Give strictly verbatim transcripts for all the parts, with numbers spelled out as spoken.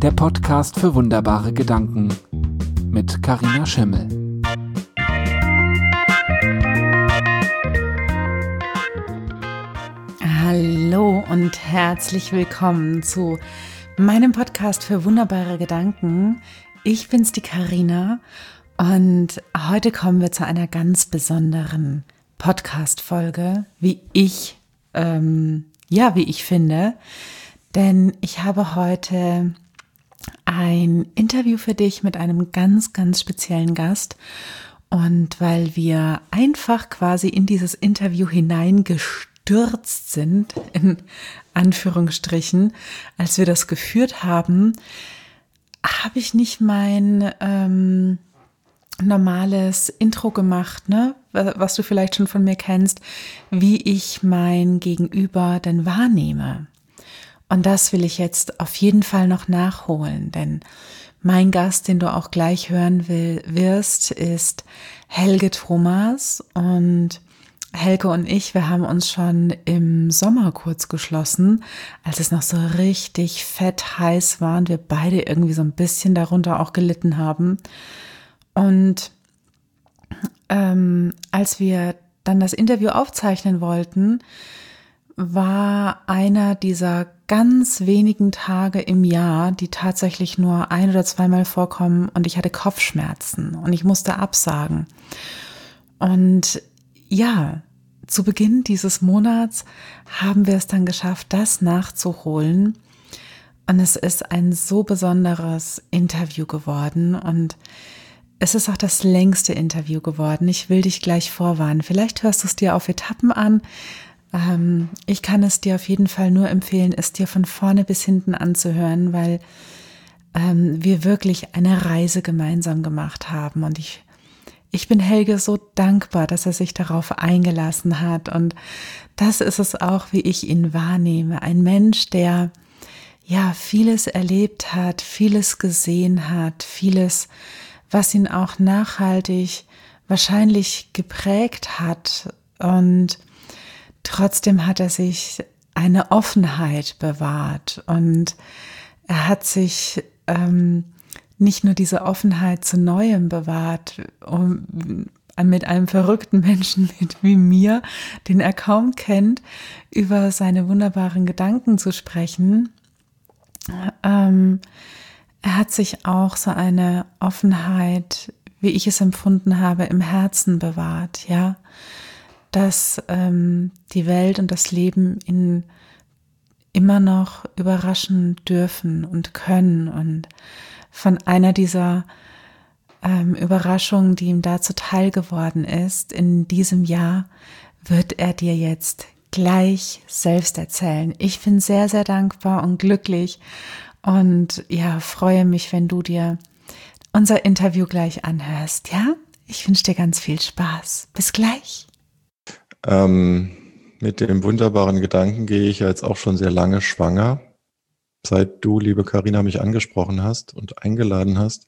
der Podcast für wunderbare Gedanken mit Carina Schimmel. Hallo und herzlich willkommen zu meinem Podcast für wunderbare Gedanken. Ich bin's, die Carina, und heute kommen wir zu einer ganz besonderen Podcast-Folge, wie ich, ähm, ja, wie ich finde, denn ich habe heute ein Interview für dich mit einem ganz, ganz speziellen Gast, und weil wir einfach quasi in dieses Interview hineingestürzt sind, in Anführungsstrichen, als wir das geführt haben, habe ich nicht mein ähm, normales Intro gemacht, ne? Was du vielleicht schon von mir kennst, wie ich mein Gegenüber denn wahrnehme. Und das will ich jetzt auf jeden Fall noch nachholen, denn mein Gast, den du auch gleich hören will, wirst, ist Helge Thomas. Und Helge und ich, wir haben uns schon im Sommer kurz geschlossen, als es noch so richtig fett heiß war und wir beide irgendwie so ein bisschen darunter auch gelitten haben. Und ähm, als wir dann das Interview aufzeichnen wollten, war einer dieser ganz wenigen Tage im Jahr, die tatsächlich nur ein- oder zweimal vorkommen, und ich hatte Kopfschmerzen und ich musste absagen. Und ja, zu Beginn dieses Monats haben wir es dann geschafft, das nachzuholen. Und es ist ein so besonderes Interview geworden, und es ist auch das längste Interview geworden. Ich will dich gleich vorwarnen. Vielleicht hörst du es dir auf Etappen an. Ähm, ich kann es dir auf jeden Fall nur empfehlen, es dir von vorne bis hinten anzuhören, weil ähm, wir wirklich eine Reise gemeinsam gemacht haben. Und ich, ich bin Helge so dankbar, dass er sich darauf eingelassen hat. Und das ist es auch, wie ich ihn wahrnehme. Ein Mensch, der ja vieles erlebt hat, vieles gesehen hat, vieles, was ihn auch nachhaltig wahrscheinlich geprägt hat, und trotzdem hat er sich eine Offenheit bewahrt, und er hat sich ähm, nicht nur diese Offenheit zu Neuem bewahrt, um mit einem verrückten Menschen wie mir, den er kaum kennt, über seine wunderbaren Gedanken zu sprechen. Ähm, Er hat sich auch so eine Offenheit, wie ich es empfunden habe, im Herzen bewahrt, ja, dass ähm, die Welt und das Leben ihn immer noch überraschen dürfen und können. Und von einer dieser ähm, Überraschungen, die ihm da zuteil geworden ist, in diesem Jahr, wird er dir jetzt gleich selbst erzählen. Ich bin sehr, sehr dankbar und glücklich. Und ja, freue mich, wenn du dir unser Interview gleich anhörst, ja? Ich wünsche dir ganz viel Spaß. Bis gleich. Ähm, mit dem wunderbaren Gedanken gehe ich ja jetzt auch schon sehr lange schwanger, seit du, liebe Carina, mich angesprochen hast und eingeladen hast.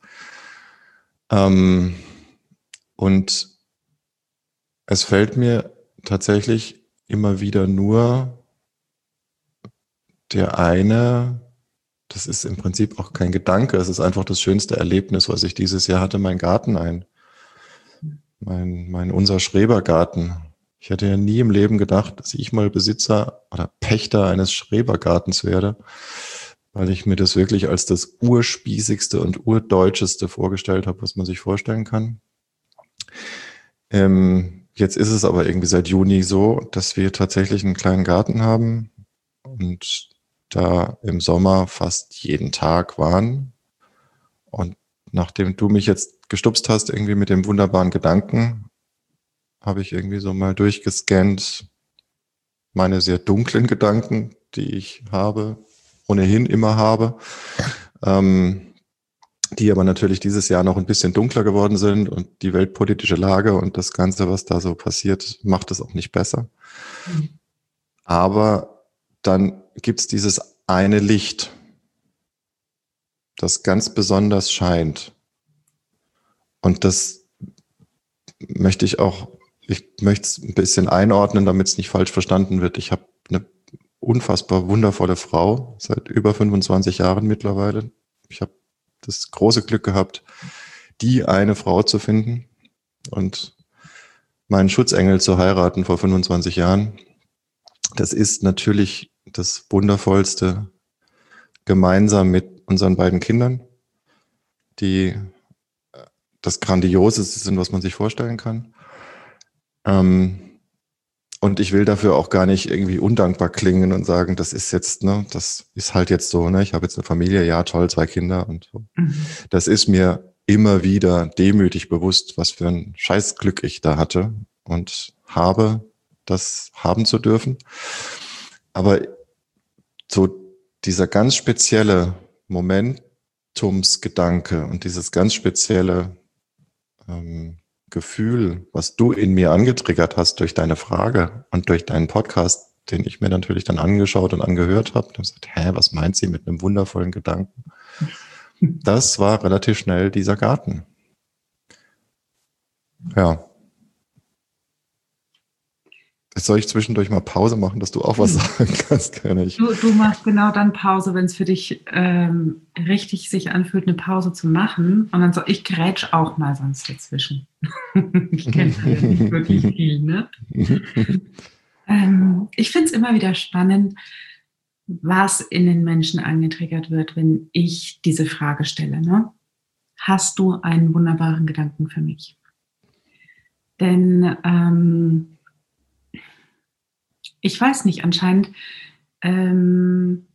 Ähm, und es fällt mir tatsächlich immer wieder nur der eine, das ist im Prinzip auch kein Gedanke, es ist einfach das schönste Erlebnis, was ich dieses Jahr hatte, mein Garten ein. Mein, mein unser Schrebergarten. Ich hätte ja nie im Leben gedacht, dass ich mal Besitzer oder Pächter eines Schrebergartens werde, weil ich mir das wirklich als das urspießigste und urdeutscheste vorgestellt habe, was man sich vorstellen kann. Ähm, jetzt ist es aber irgendwie seit Juni so, dass wir tatsächlich einen kleinen Garten haben und da im Sommer fast jeden Tag waren. Und nachdem du mich jetzt gestupst hast, irgendwie mit dem wunderbaren Gedanken, habe ich irgendwie so mal durchgescannt, meine sehr dunklen Gedanken, die ich habe, ohnehin immer habe, ähm, die aber natürlich dieses Jahr noch ein bisschen dunkler geworden sind, und die weltpolitische Lage und das Ganze, was da so passiert, macht es auch nicht besser. Mhm. Aber dann gibt's dieses eine Licht, das ganz besonders scheint. Und das möchte ich auch, ich möchte es ein bisschen einordnen, damit es nicht falsch verstanden wird. Ich habe eine unfassbar wundervolle Frau, seit über fünfundzwanzig Jahren mittlerweile, Ich habe das große Glück gehabt, die eine Frau zu finden und meinen Schutzengel zu heiraten vor fünfundzwanzig Jahren. Das ist natürlich das Wundervollste, gemeinsam mit unseren beiden Kindern, die das Grandioseste sind, was man sich vorstellen kann. Ähm, und ich will dafür auch gar nicht irgendwie undankbar klingen und sagen, das ist jetzt, ne, das ist halt jetzt so, ne, ich habe jetzt eine Familie, ja toll, zwei Kinder und so. Mhm. Das ist mir immer wieder demütig bewusst, was für ein Scheißglück ich da hatte und habe, das haben zu dürfen. Aber so dieser ganz spezielle Momentumsgedanke und dieses ganz spezielle ähm, Gefühl, was du in mir angetriggert hast durch deine Frage und durch deinen Podcast, den ich mir natürlich dann angeschaut und angehört habe, und gesagt, hä, was meint sie mit einem wundervollen Gedanken? Das war relativ schnell dieser Garten. Ja. Jetzt soll ich zwischendurch mal Pause machen, dass du auch was sagen kannst, kann ich. Du, du machst genau dann Pause, wenn es für dich ähm, richtig sich anfühlt, eine Pause zu machen. Und dann so, ich grätsch auch mal sonst dazwischen. Ich kenne ja nicht wirklich viel, ne? ähm, ich finde es immer wieder spannend, was in den Menschen angetriggert wird, wenn ich diese Frage stelle, ne? Hast du einen wunderbaren Gedanken für mich? Denn ähm, ich weiß nicht, anscheinend ähm,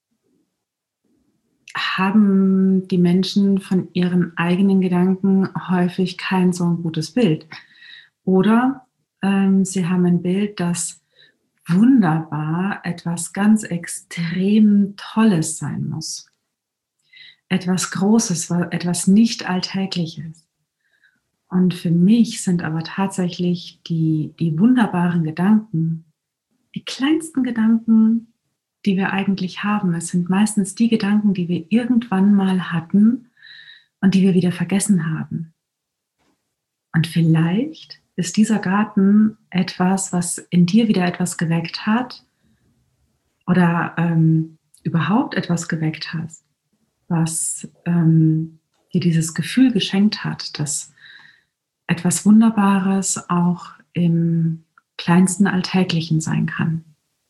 haben die Menschen von ihren eigenen Gedanken häufig kein so ein gutes Bild. Oder ähm, sie haben ein Bild, das wunderbar etwas ganz extrem Tolles sein muss. Etwas Großes, etwas nicht Alltägliches. Und für mich sind aber tatsächlich die, die wunderbaren Gedanken, die kleinsten Gedanken, die wir eigentlich haben. Es sind meistens die Gedanken, die wir irgendwann mal hatten und die wir wieder vergessen haben. Und vielleicht ist dieser Garten etwas, was in dir wieder etwas geweckt hat oder ähm, überhaupt etwas geweckt hat, was ähm, dir dieses Gefühl geschenkt hat, dass etwas Wunderbares auch im kleinsten Alltäglichen sein kann.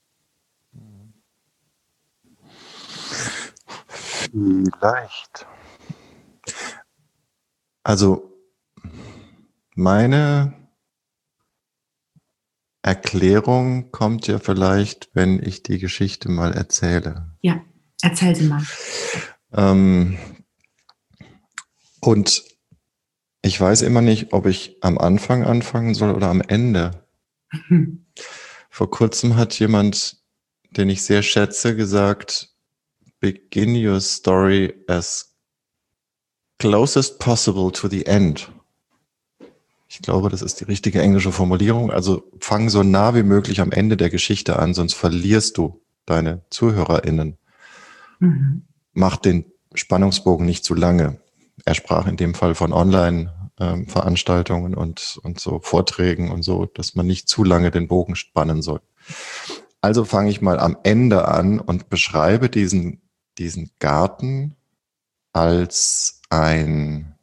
Vielleicht. Also meine Erklärung kommt ja vielleicht, wenn ich die Geschichte mal erzähle. Ja, erzähl sie mal. Ähm, und ich weiß immer nicht, ob ich am Anfang anfangen soll oder am Ende. Mhm. Vor kurzem hat jemand, den ich sehr schätze, gesagt, begin your story as closest possible to the end. Ich glaube, das ist die richtige englische Formulierung. Also fang so nah wie möglich am Ende der Geschichte an, sonst verlierst du deine ZuhörerInnen. Mhm. Mach den Spannungsbogen nicht zu lange. Er sprach in dem Fall von Online-Veranstaltungen und, und so Vorträgen und so, dass man nicht zu lange den Bogen spannen soll. Also fange ich mal am Ende an und beschreibe diesen, diesen Garten als ein,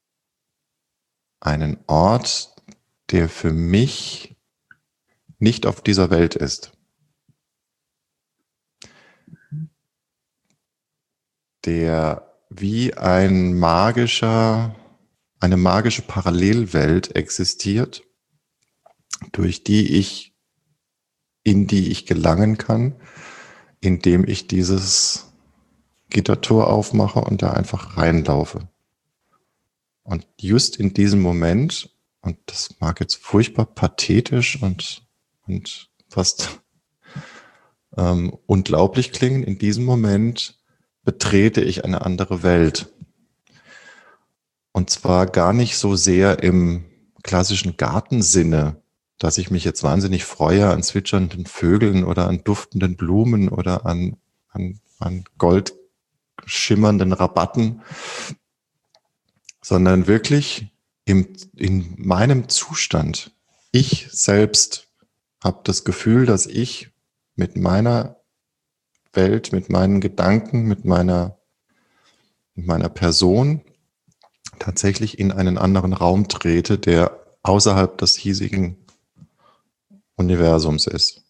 einen Ort, der für mich nicht auf dieser Welt ist. Der wie ein magischer, eine magische Parallelwelt existiert, durch die ich, in die ich gelangen kann, indem ich dieses Gittertor aufmache und da einfach reinlaufe. Und just in diesem Moment, und das mag jetzt furchtbar pathetisch und, und fast ähm, unglaublich klingen, in diesem Moment betrete ich eine andere Welt. Und zwar gar nicht so sehr im klassischen Gartensinne, dass ich mich jetzt wahnsinnig freue an zwitschernden Vögeln oder an duftenden Blumen oder an, an, an goldschimmernden Rabatten, sondern wirklich im, in meinem Zustand. Ich selbst habe das Gefühl, dass ich mit meiner Welt, mit meinen Gedanken, mit meiner meiner Person tatsächlich in einen anderen Raum trete, der außerhalb des hiesigen Universums ist.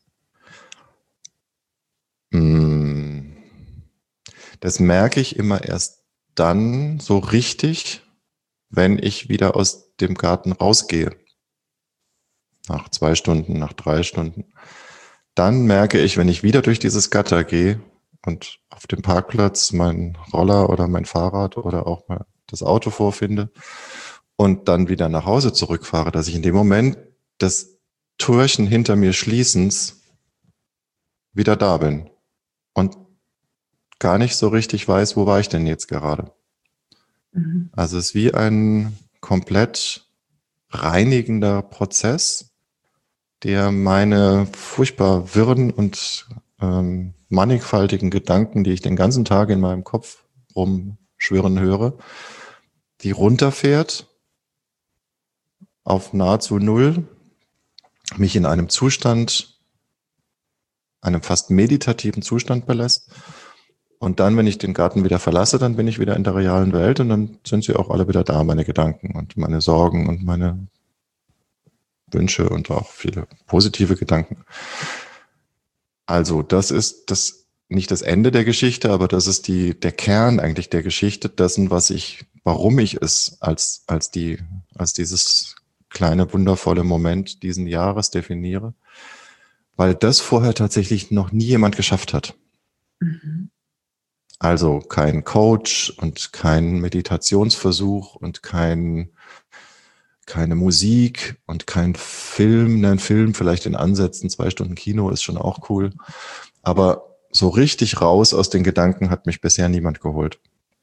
Das merke ich immer erst dann so richtig, wenn ich wieder aus dem Garten rausgehe. Nach zwei Stunden, nach drei Stunden. Dann merke ich, wenn ich wieder durch dieses Gatter gehe und auf dem Parkplatz meinen Roller oder mein Fahrrad oder auch mal das Auto vorfinde und dann wieder nach Hause zurückfahre, dass ich in dem Moment des Türchen hinter mir schließens wieder da bin und gar nicht so richtig weiß, wo war ich denn jetzt gerade. Mhm. Also es ist wie ein komplett reinigender Prozess, der meine furchtbar wirren und ähm, mannigfaltigen Gedanken, die ich den ganzen Tag in meinem Kopf rumschwirren höre, die runterfährt auf nahezu null, mich in einem Zustand, einem fast meditativen Zustand belässt. Und dann, wenn ich den Garten wieder verlasse, dann bin ich wieder in der realen Welt und dann sind sie auch alle wieder da, meine Gedanken und meine Sorgen und meine Wünsche und auch viele positive Gedanken. Also das ist das nicht das Ende der Geschichte, aber das ist die der Kern eigentlich der Geschichte dessen, was ich, warum ich es als als die als dieses kleine wundervolle Moment diesen Jahres definiere, weil das vorher tatsächlich noch nie jemand geschafft hat. Mhm. Also kein Coach und kein Meditationsversuch und kein keine Musik und kein Film, ein Film vielleicht in Ansätzen, zwei Stunden Kino ist schon auch cool, aber so richtig raus aus den Gedanken hat mich bisher niemand geholt,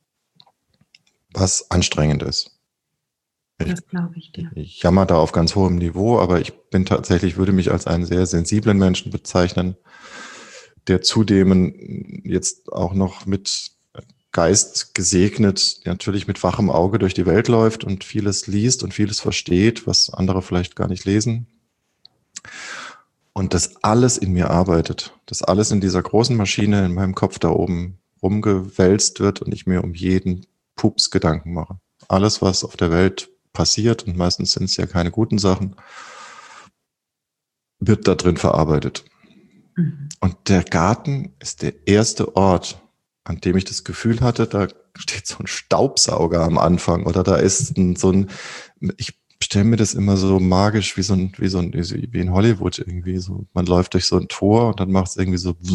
was anstrengend ist. Ich, das glaube ich dir. Ich jammer da auf ganz hohem Niveau, aber ich bin tatsächlich, würde mich als einen sehr sensiblen Menschen bezeichnen, der zudem jetzt auch noch mit Geist gesegnet, der natürlich mit wachem Auge durch die Welt läuft und vieles liest und vieles versteht, was andere vielleicht gar nicht lesen. Und das alles in mir arbeitet, das alles in dieser großen Maschine in meinem Kopf da oben rumgewälzt wird und ich mir um jeden Pups Gedanken mache. Alles, was auf der Welt passiert, und meistens sind es ja keine guten Sachen, wird da drin verarbeitet. Mhm. Und der Garten ist der erste Ort, an dem ich das Gefühl hatte, da steht so ein Staubsauger am Anfang oder da ist ein, so ein, ich stelle mir das immer so magisch wie so ein, wie so ein, wie in Hollywood irgendwie so, man läuft durch so ein Tor und dann macht es irgendwie so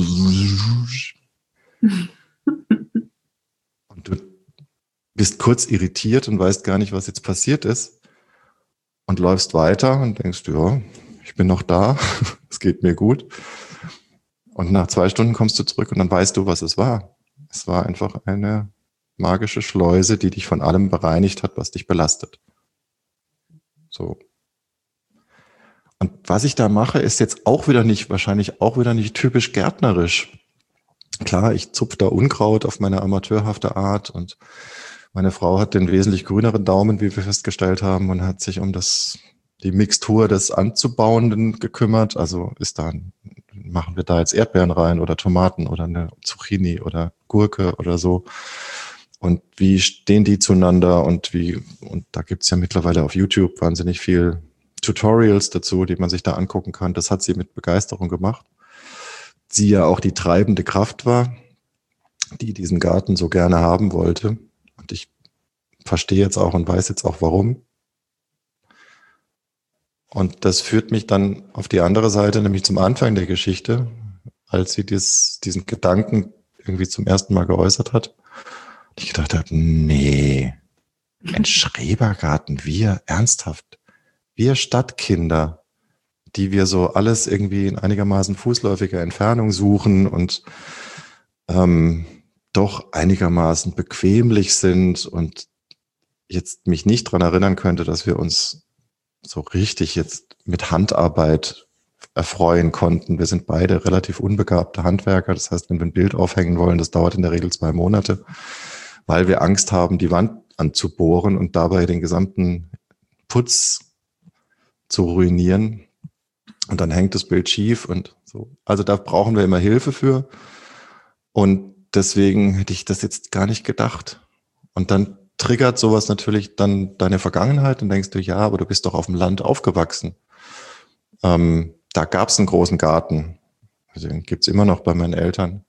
und du bist kurz irritiert und weißt gar nicht, was jetzt passiert ist und läufst weiter und denkst, ja, ich bin noch da, es geht mir gut. Und nach zwei Stunden kommst du zurück und dann weißt du, was es war. Es war einfach eine magische Schleuse, die dich von allem bereinigt hat, was dich belastet. So. Und was ich da mache, ist jetzt auch wieder nicht, wahrscheinlich auch wieder nicht typisch gärtnerisch. Klar, ich zupfe da Unkraut auf meine amateurhafte Art und meine Frau hat den wesentlich grüneren Daumen, wie wir festgestellt haben, und hat sich um das, die Mixtur des Anzubauenden gekümmert. Also ist da, machen wir da jetzt Erdbeeren rein oder Tomaten oder eine Zucchini oder Gurke oder so. Und wie stehen die zueinander und wie, und da gibt's ja mittlerweile auf YouTube wahnsinnig viel Tutorials dazu, die man sich da angucken kann. Das hat sie mit Begeisterung gemacht. Sie ja auch die treibende Kraft war, die diesen Garten so gerne haben wollte. Und ich verstehe jetzt auch und weiß jetzt auch warum. Und das führt mich dann auf die andere Seite, nämlich zum Anfang der Geschichte, als sie dies, diesen Gedanken irgendwie zum ersten Mal geäußert hat. Und ich gedacht habe, nee, ein Schrebergarten, wir, ernsthaft, wir Stadtkinder, die wir so alles irgendwie in einigermaßen fußläufiger Entfernung suchen und ähm, doch einigermaßen bequemlich sind und jetzt mich nicht dran erinnern könnte, dass wir uns so richtig jetzt mit Handarbeit erfreuen konnten. Wir sind beide relativ unbegabte Handwerker. Das heißt, wenn wir ein Bild aufhängen wollen, das dauert in der Regel zwei Monate, weil wir Angst haben, die Wand anzubohren und dabei den gesamten Putz zu ruinieren. Und dann hängt das Bild schief und so. Also da brauchen wir immer Hilfe für. Und deswegen hätte ich das jetzt gar nicht gedacht. Und dann triggert sowas natürlich dann deine Vergangenheit und denkst du, ja, aber du bist doch auf dem Land aufgewachsen. Ähm, da gab es einen großen Garten, also den gibt's immer noch bei meinen Eltern.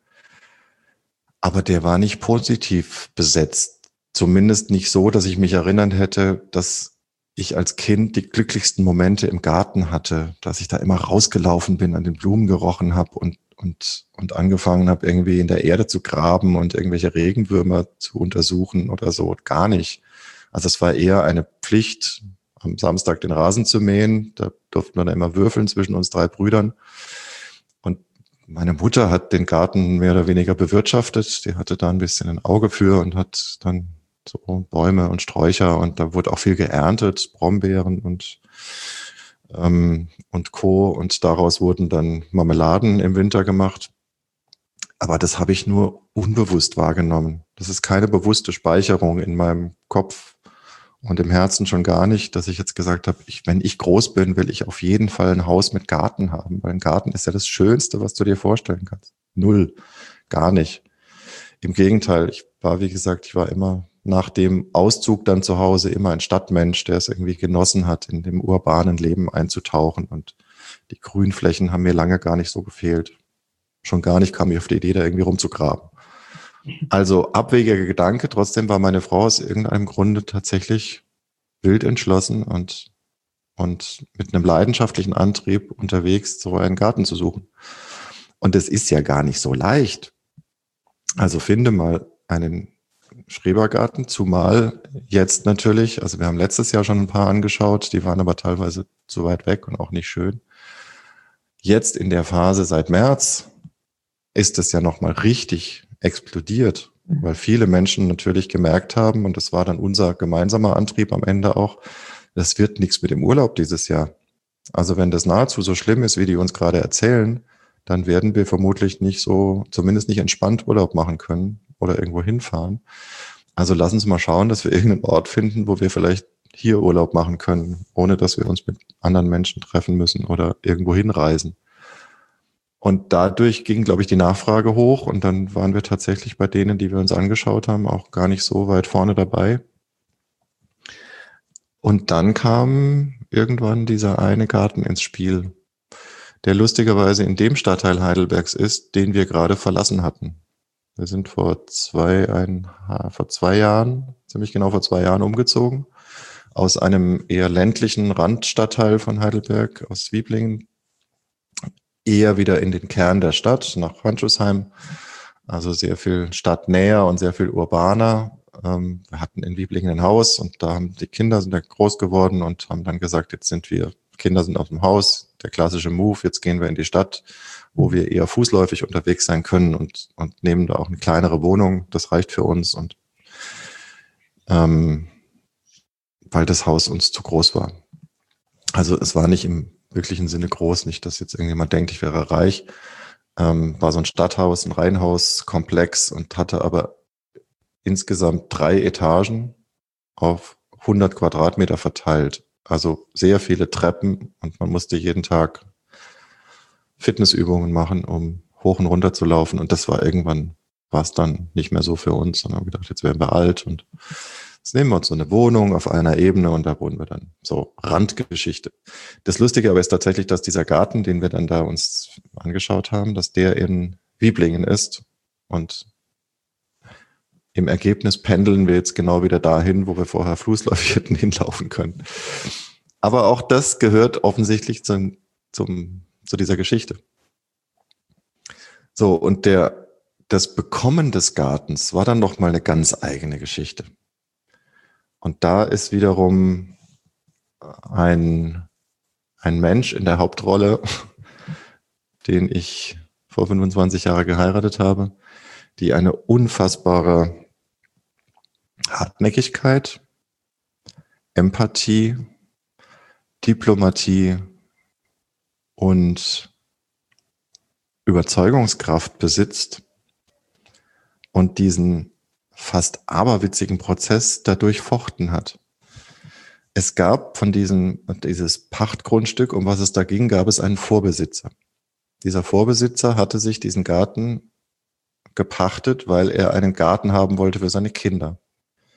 Aber der war nicht positiv besetzt. Zumindest nicht so, dass ich mich erinnert hätte, dass ich als Kind die glücklichsten Momente im Garten hatte, dass ich da immer rausgelaufen bin, an den Blumen gerochen habe und und und angefangen habe, irgendwie in der Erde zu graben und irgendwelche Regenwürmer zu untersuchen oder so. Gar nicht. Also es war eher eine Pflicht, am Samstag den Rasen zu mähen. Da durften wir dann immer würfeln zwischen uns drei Brüdern. Und meine Mutter hat den Garten mehr oder weniger bewirtschaftet. Die hatte da ein bisschen ein Auge für und hat dann so Bäume und Sträucher und da wurde auch viel geerntet, Brombeeren und ähm, und Co. Und daraus wurden dann Marmeladen im Winter gemacht. Aber das habe ich nur unbewusst wahrgenommen. Das ist keine bewusste Speicherung in meinem Kopf und im Herzen schon gar nicht, dass ich jetzt gesagt habe, ich, wenn ich groß bin, will ich auf jeden Fall ein Haus mit Garten haben, weil ein Garten ist ja das Schönste, was du dir vorstellen kannst. Null, gar nicht. Im Gegenteil, ich war, wie gesagt, ich war immer nach dem Auszug dann zu Hause immer ein Stadtmensch, der es irgendwie genossen hat, in dem urbanen Leben einzutauchen. Und die Grünflächen haben mir lange gar nicht so gefehlt. Schon gar nicht kam ich auf die Idee, da irgendwie rumzugraben. Also abwegiger Gedanke, trotzdem war meine Frau aus irgendeinem Grunde tatsächlich wild entschlossen und, und mit einem leidenschaftlichen Antrieb unterwegs, so einen Garten zu suchen. Und es ist ja gar nicht so leicht. Also finde mal einen Schrebergarten, zumal jetzt natürlich, also wir haben letztes Jahr schon ein paar angeschaut, die waren aber teilweise zu weit weg und auch nicht schön. Jetzt in der Phase seit März ist es ja nochmal richtig explodiert, weil viele Menschen natürlich gemerkt haben, und das war dann unser gemeinsamer Antrieb am Ende auch, das wird nichts mit dem Urlaub dieses Jahr. Also wenn das nahezu so schlimm ist, wie die uns gerade erzählen, dann werden wir vermutlich nicht so, zumindest nicht entspannt Urlaub machen können oder irgendwo hinfahren. Also lass uns mal schauen, dass wir irgendeinen Ort finden, wo wir vielleicht hier Urlaub machen können, ohne dass wir uns mit anderen Menschen treffen müssen oder irgendwo hinreisen. Und dadurch ging, glaube ich, die Nachfrage hoch und dann waren wir tatsächlich bei denen, die wir uns angeschaut haben, auch gar nicht so weit vorne dabei. Und dann kam irgendwann dieser eine Garten ins Spiel, der lustigerweise in dem Stadtteil Heidelbergs ist, den wir gerade verlassen hatten. Wir sind vor zwei, ein, vor zwei Jahren, ziemlich genau vor zwei Jahren umgezogen, aus einem eher ländlichen Randstadtteil von Heidelberg, aus Zwieblingen, eher wieder in den Kern der Stadt, nach Wandschussheim, also sehr viel stadtnäher und sehr viel urbaner. Wir hatten in Wieblingen ein Haus und da haben die Kinder sind da groß geworden und haben dann gesagt, jetzt sind wir, Kinder sind aus dem Haus, der klassische Move, jetzt gehen wir in die Stadt, wo wir eher fußläufig unterwegs sein können und, und nehmen da auch eine kleinere Wohnung, das reicht für uns und ähm, weil das Haus uns zu groß war. Also es war nicht im wirklichen Sinne groß, nicht, dass jetzt irgendjemand denkt, ich wäre reich, ähm, war so ein Stadthaus, ein Reihenhauskomplex und hatte aber insgesamt drei Etagen auf hundert Quadratmeter verteilt. Also sehr viele Treppen und man musste jeden Tag Fitnessübungen machen, um hoch und runter zu laufen. Und das war irgendwann, war es dann nicht mehr so für uns, sondern haben gedacht, jetzt werden wir alt und jetzt nehmen wir uns so eine Wohnung auf einer Ebene und da wohnen wir dann. So Randgeschichte. Das Lustige aber ist tatsächlich, dass dieser Garten, den wir dann da uns angeschaut haben, dass der in Wieblingen ist und im Ergebnis pendeln wir jetzt genau wieder dahin, wo wir vorher fußläufig hätten hinlaufen können. Aber auch das gehört offensichtlich zum, zum, zu dieser Geschichte. So, und der, das Bekommen des Gartens war dann noch mal eine ganz eigene Geschichte. Und da ist wiederum ein, ein Mensch in der Hauptrolle, den ich vor fünfundzwanzig Jahren geheiratet habe, die eine unfassbare Hartnäckigkeit, Empathie, Diplomatie und Überzeugungskraft besitzt und diesen fast aberwitzigen Prozess dadurch fochten hat. Es gab von diesem, dieses Pachtgrundstück, um was es da ging, gab es einen Vorbesitzer. Dieser Vorbesitzer hatte sich diesen Garten gepachtet, weil er einen Garten haben wollte für seine Kinder.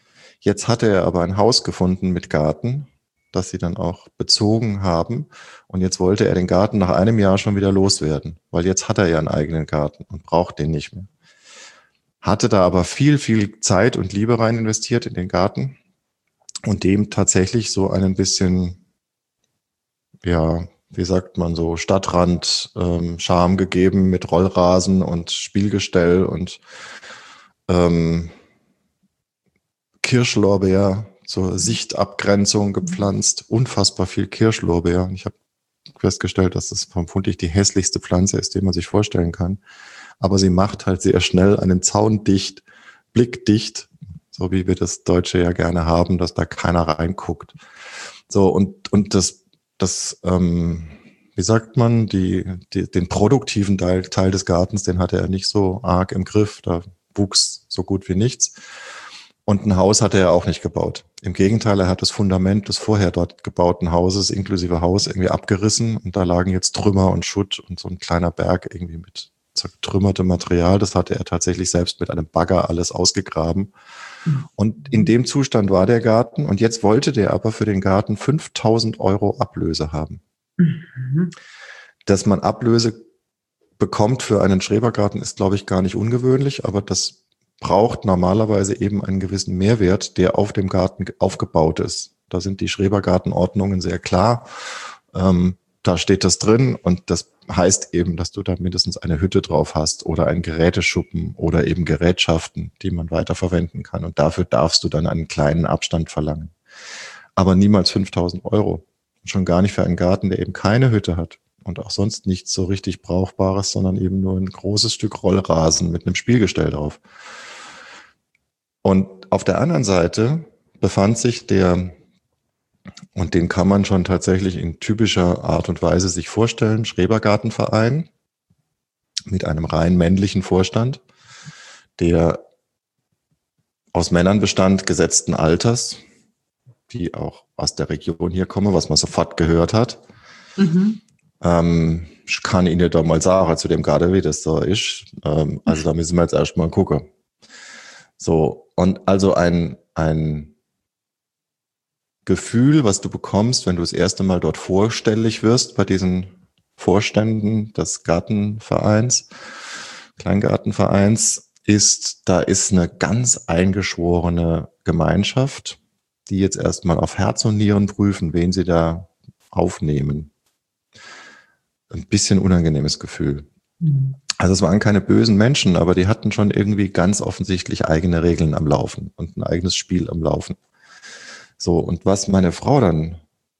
Jetzt hatte er aber ein Haus gefunden mit Garten, das sie dann auch bezogen haben. Und jetzt wollte er den Garten nach einem Jahr schon wieder loswerden, weil jetzt hat er ja einen eigenen Garten und braucht den nicht mehr. Hatte da aber viel, viel Zeit und Liebe rein investiert in den Garten und dem tatsächlich so ein bisschen, ja, wie sagt man so, Stadtrand, ähm, Charme gegeben mit Rollrasen und Spielgestell und ähm, Kirschlorbeer zur Sichtabgrenzung gepflanzt. Unfassbar viel Kirschlorbeer. Ich habe festgestellt, dass das vermutlich die hässlichste Pflanze ist, die man sich vorstellen kann. Aber sie macht halt sehr schnell einen Zaun dicht, blickdicht, so wie wir das Deutsche ja gerne haben, dass da keiner reinguckt. So, und, und das, das, ähm, wie sagt man, die, die, den produktiven Teil, Teil des Gartens, den hatte er nicht so arg im Griff. Da wuchs so gut wie nichts. Und ein Haus hatte er auch nicht gebaut. Im Gegenteil, er hat das Fundament des vorher dort gebauten Hauses inklusive Haus irgendwie abgerissen und da lagen jetzt Trümmer und Schutt und so ein kleiner Berg irgendwie mit zertrümmertem Material. Das hatte er tatsächlich selbst mit einem Bagger alles ausgegraben. Und in dem Zustand war der Garten und jetzt wollte der aber für den Garten fünftausend Euro Ablöse haben. Mhm. Dass man Ablöse bekommt für einen Schrebergarten ist, glaube ich, gar nicht ungewöhnlich, aber das braucht normalerweise eben einen gewissen Mehrwert, der auf dem Garten aufgebaut ist. Da sind die Schrebergartenordnungen sehr klar. Ähm, da steht das drin und das heißt eben, dass du da mindestens eine Hütte drauf hast oder einen Geräteschuppen oder eben Gerätschaften, die man weiter verwenden kann. Und dafür darfst du dann einen kleinen Abstand verlangen. Aber niemals fünftausend Euro. Schon gar nicht für einen Garten, der eben keine Hütte hat und auch sonst nichts so richtig Brauchbares, sondern eben nur ein großes Stück Rollrasen mit einem Spielgestell drauf. Und auf der anderen Seite befand sich der, und den kann man schon tatsächlich in typischer Art und Weise sich vorstellen, Schrebergartenverein mit einem rein männlichen Vorstand, der aus Männern bestand, gesetzten Alters, die auch aus der Region hier kommen, was man sofort gehört hat. Mhm. Ähm, ich kann Ihnen da mal sagen, zu dem gerade wie das so ist. Ähm, also da müssen wir jetzt erstmal gucken. So, und also ein, ein Gefühl, was du bekommst, wenn du das erste Mal dort vorstellig wirst, bei diesen Vorständen des Gartenvereins, Kleingartenvereins, ist, da ist eine ganz eingeschworene Gemeinschaft, die jetzt erstmal auf Herz und Nieren prüfen, wen sie da aufnehmen. Ein bisschen unangenehmes Gefühl. Mhm. Also es waren keine bösen Menschen, aber die hatten schon irgendwie ganz offensichtlich eigene Regeln am Laufen und ein eigenes Spiel am Laufen. So, und was meine Frau dann,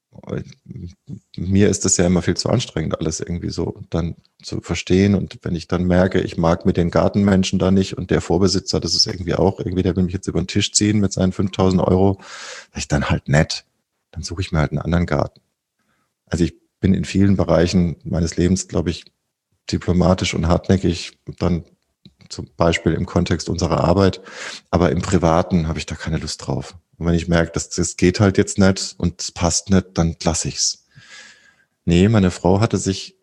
mir ist das ja immer viel zu anstrengend, alles irgendwie so dann zu verstehen. Und wenn ich dann merke, ich mag mit den Gartenmenschen da nicht und der Vorbesitzer, das ist irgendwie auch, irgendwie, der will mich jetzt über den Tisch ziehen mit seinen fünftausend Euro, sag ich dann halt nett. Dann suche ich mir halt einen anderen Garten. Also ich bin in vielen Bereichen meines Lebens, glaube ich, diplomatisch und hartnäckig, dann zum Beispiel im Kontext unserer Arbeit, aber im Privaten habe ich da keine Lust drauf. Und wenn ich merke, dass das geht halt jetzt nicht und es passt nicht, dann lasse ich's. Nee, meine Frau hatte sich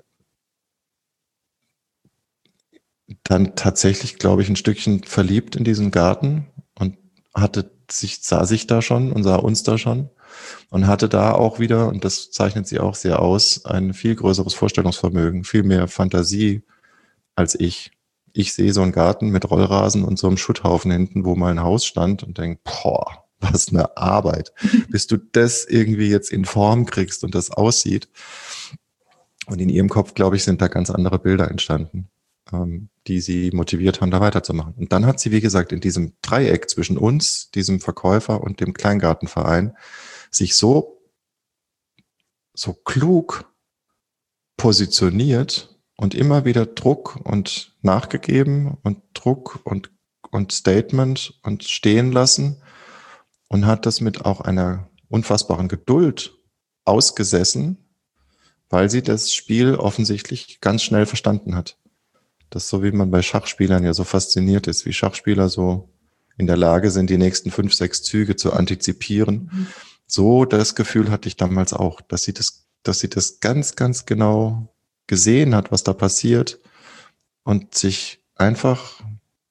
dann tatsächlich, glaube ich, ein Stückchen verliebt in diesen Garten und hatte sich, sah sich da schon und sah uns da schon und hatte da auch wieder, und das zeichnet sie auch sehr aus, ein viel größeres Vorstellungsvermögen, viel mehr Fantasie als ich. Ich sehe so einen Garten mit Rollrasen und so einem Schutthaufen hinten, wo mal ein Haus stand und denke, boah, was eine Arbeit, bis du das irgendwie jetzt in Form kriegst und das aussieht. Und in ihrem Kopf, glaube ich, sind da ganz andere Bilder entstanden, ähm, die sie motiviert haben, da weiterzumachen. Und dann hat sie, wie gesagt, in diesem Dreieck zwischen uns, diesem Verkäufer und dem Kleingartenverein sich so, so klug positioniert und immer wieder Druck und nachgegeben und Druck und, und Statement und stehen lassen und hat das mit auch einer unfassbaren Geduld ausgesessen, weil sie das Spiel offensichtlich ganz schnell verstanden hat. Das ist so, wie man bei Schachspielern ja so fasziniert ist, wie Schachspieler so in der Lage sind, die nächsten fünf, sechs Züge zu antizipieren. Mhm. So das Gefühl hatte ich damals auch, dass sie das, dass sie das ganz, ganz genau gesehen hat, was da passiert und sich einfach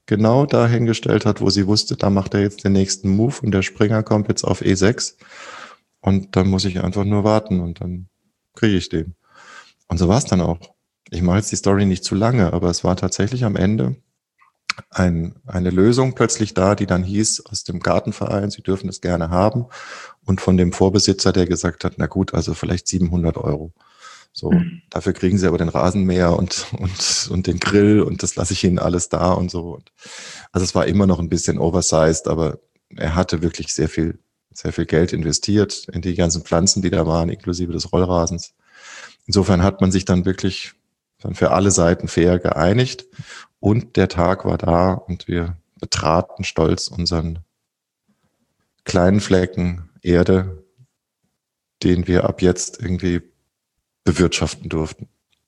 genau dahingestellt hat, wo sie wusste, da macht er jetzt den nächsten Move und der Springer kommt jetzt auf E sechs und dann muss ich einfach nur warten und dann kriege ich den. Und so war es dann auch. Ich mache jetzt die Story nicht zu lange, aber es war tatsächlich am Ende ein, eine Lösung plötzlich da, die dann hieß aus dem Gartenverein, sie dürfen es gerne haben, und von dem Vorbesitzer, der gesagt hat, na gut, also vielleicht siebenhundert Euro. So, mhm. Dafür kriegen sie aber den Rasenmäher und, und, und den Grill und das lasse ich ihnen alles da und so. Also es war immer noch ein bisschen oversized, aber er hatte wirklich sehr viel, sehr viel Geld investiert in die ganzen Pflanzen, die da waren, inklusive des Rollrasens. Insofern hat man sich dann wirklich dann für alle Seiten fair geeinigt und der Tag war da und wir betraten stolz unseren kleinen Flecken Erde, den wir ab jetzt irgendwie bewirtschaften durften.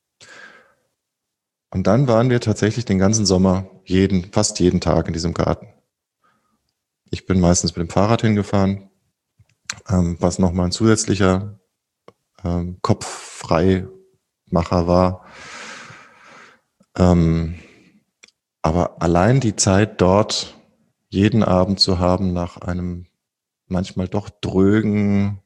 Und dann waren wir tatsächlich den ganzen Sommer, jeden, fast jeden Tag in diesem Garten. Ich bin meistens mit dem Fahrrad hingefahren, ähm, was nochmal ein zusätzlicher ähm, Kopffreimacher war. Ähm, aber allein die Zeit dort jeden Abend zu haben nach einem manchmal doch drögen,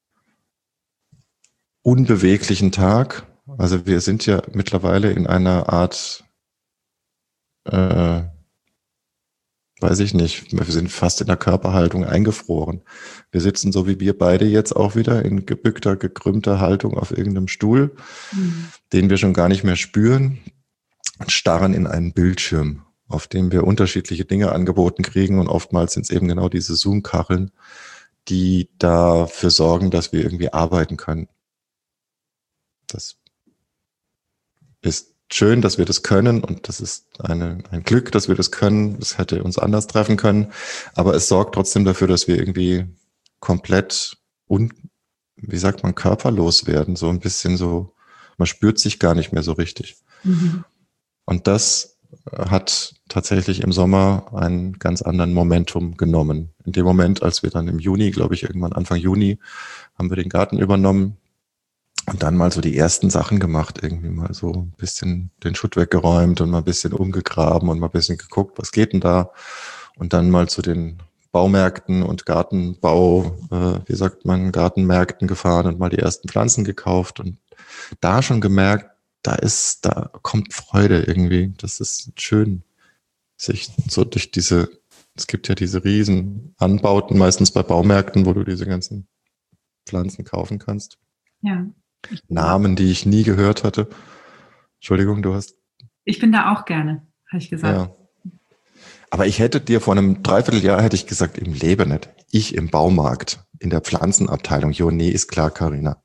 unbeweglichen Tag. Also wir sind ja mittlerweile in einer Art, äh, weiß ich nicht, wir sind fast in der Körperhaltung eingefroren. Wir sitzen so wie wir beide jetzt auch wieder in gebückter, gekrümmter Haltung auf irgendeinem Stuhl, mhm. den wir schon gar nicht mehr spüren, und starren in einen Bildschirm, auf dem wir unterschiedliche Dinge angeboten kriegen und oftmals sind es eben genau diese Zoom-Kacheln, die dafür sorgen, dass wir irgendwie arbeiten können. Das ist schön, dass wir das können und das ist eine, ein Glück, dass wir das können. Das hätte uns anders treffen können, aber es sorgt trotzdem dafür, dass wir irgendwie komplett un, wie sagt man, körperlos werden, so ein bisschen so, man spürt sich gar nicht mehr so richtig. Mhm. Und das hat tatsächlich im Sommer einen ganz anderen Momentum genommen. In dem Moment, als wir dann im Juni, glaube ich, irgendwann Anfang Juni, haben wir den Garten übernommen und dann mal so die ersten Sachen gemacht, irgendwie mal so ein bisschen den Schutt weggeräumt und mal ein bisschen umgegraben und mal ein bisschen geguckt, was geht denn da? Und dann mal zu den Baumärkten und Gartenbau, äh, wie sagt man, Gartenmärkten gefahren und mal die ersten Pflanzen gekauft und da schon gemerkt, da ist, da kommt Freude irgendwie. Das ist schön, sich so durch diese, es gibt ja diese riesen Anbauten, meistens bei Baumärkten, wo du diese ganzen Pflanzen kaufen kannst. Ja. Namen, die ich nie gehört hatte. Entschuldigung, du hast... Ich bin da auch gerne, habe ich gesagt. Ja. Aber ich hätte dir vor einem Dreivierteljahr, hätte ich gesagt, im Leben nicht. Ich im Baumarkt, in der Pflanzenabteilung. Jo, nee, ist klar, Carina.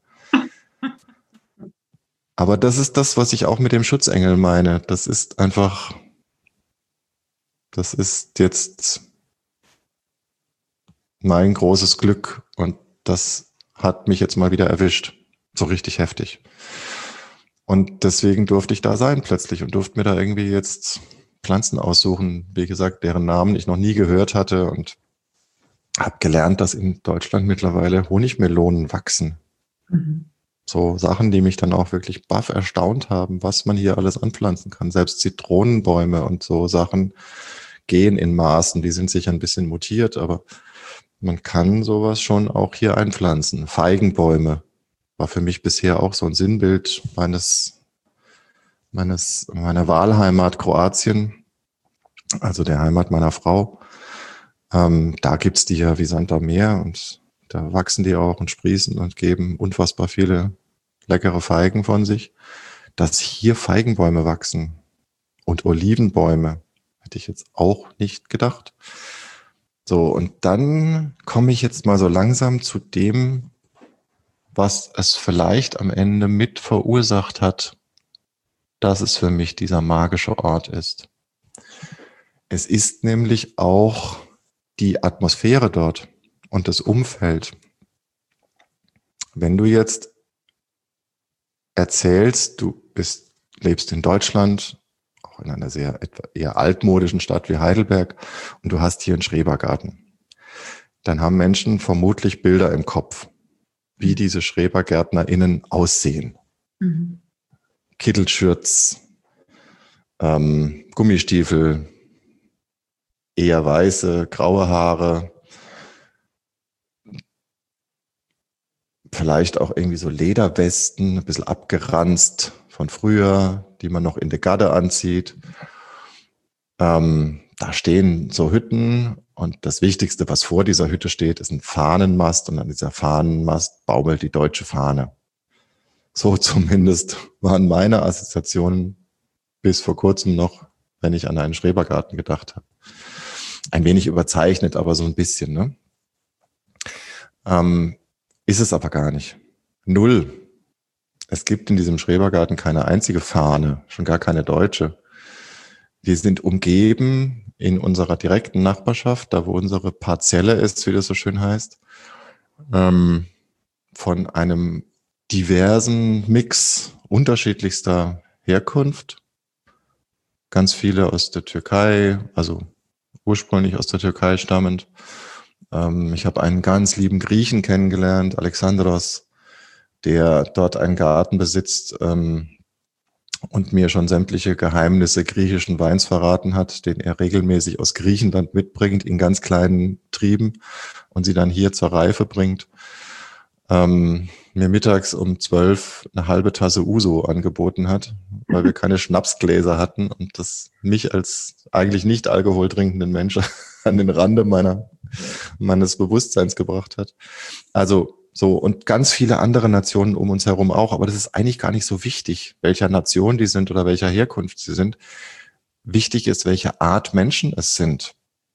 Aber das ist das, was ich auch mit dem Schutzengel meine. Das ist einfach, das ist jetzt mein großes Glück und das hat mich jetzt mal wieder erwischt. So richtig heftig. Und deswegen durfte ich da sein plötzlich und durfte mir da irgendwie jetzt Pflanzen aussuchen, wie gesagt, deren Namen ich noch nie gehört hatte und habe gelernt, dass in Deutschland mittlerweile Honigmelonen wachsen. Mhm. So Sachen, die mich dann auch wirklich baff erstaunt haben, was man hier alles anpflanzen kann. Selbst Zitronenbäume und so Sachen gehen in Maßen. Die sind sicher ein bisschen mutiert, aber man kann sowas schon auch hier einpflanzen. Feigenbäume war für mich bisher auch so ein Sinnbild meines, meines, meiner Wahlheimat Kroatien, also der Heimat meiner Frau. Ähm, da gibt's die ja wie Sand am Meer und da wachsen die auch und sprießen und geben unfassbar viele leckere Feigen von sich. Dass hier Feigenbäume wachsen und Olivenbäume, hätte ich jetzt auch nicht gedacht. So, und dann komme ich jetzt mal so langsam zu dem, was es vielleicht am Ende mit verursacht hat, dass es für mich dieser magische Ort ist. Es ist nämlich auch die Atmosphäre dort und das Umfeld. Wenn du jetzt erzählst, du bist, lebst in Deutschland, auch in einer sehr eher altmodischen Stadt wie Heidelberg und du hast hier einen Schrebergarten, dann haben Menschen vermutlich Bilder im Kopf, wie diese SchrebergärtnerInnen aussehen. Mhm. Kittelschürz, ähm, Gummistiefel, eher weiße, graue Haare. Vielleicht auch irgendwie so Lederwesten, ein bisschen abgeranzt von früher, die man noch in der Garde anzieht. Ähm, da stehen so Hütten und das Wichtigste, was vor dieser Hütte steht, ist ein Fahnenmast und an dieser Fahnenmast baumelt die deutsche Fahne. So zumindest waren meine Assoziationen bis vor kurzem noch, wenn ich an einen Schrebergarten gedacht habe. Ein wenig überzeichnet, aber so ein bisschen, ne? Ähm, Ist es aber gar nicht. Null. Es gibt in diesem Schrebergarten keine einzige Fahne, schon gar keine deutsche. Wir sind umgeben in unserer direkten Nachbarschaft, da wo unsere Parzelle ist, wie das so schön heißt, ähm, von einem diversen Mix unterschiedlichster Herkunft. Ganz viele aus der Türkei, also ursprünglich aus der Türkei stammend. Ich habe einen ganz lieben Griechen kennengelernt, Alexandros, der dort einen Garten besitzt ähm, und mir schon sämtliche Geheimnisse griechischen Weins verraten hat, den er regelmäßig aus Griechenland mitbringt in ganz kleinen Trieben und sie dann hier zur Reife bringt. Ähm, mir mittags um zwölf eine halbe Tasse Uso angeboten hat, weil wir keine Schnapsgläser hatten und das mich als eigentlich nicht Alkohol trinkenden Menschen an den Rande meiner meines Bewusstseins gebracht hat. Also so, und ganz viele andere Nationen um uns herum auch, aber das ist eigentlich gar nicht so wichtig, welcher Nation die sind oder welcher Herkunft sie sind. Wichtig ist, welche Art Menschen es sind.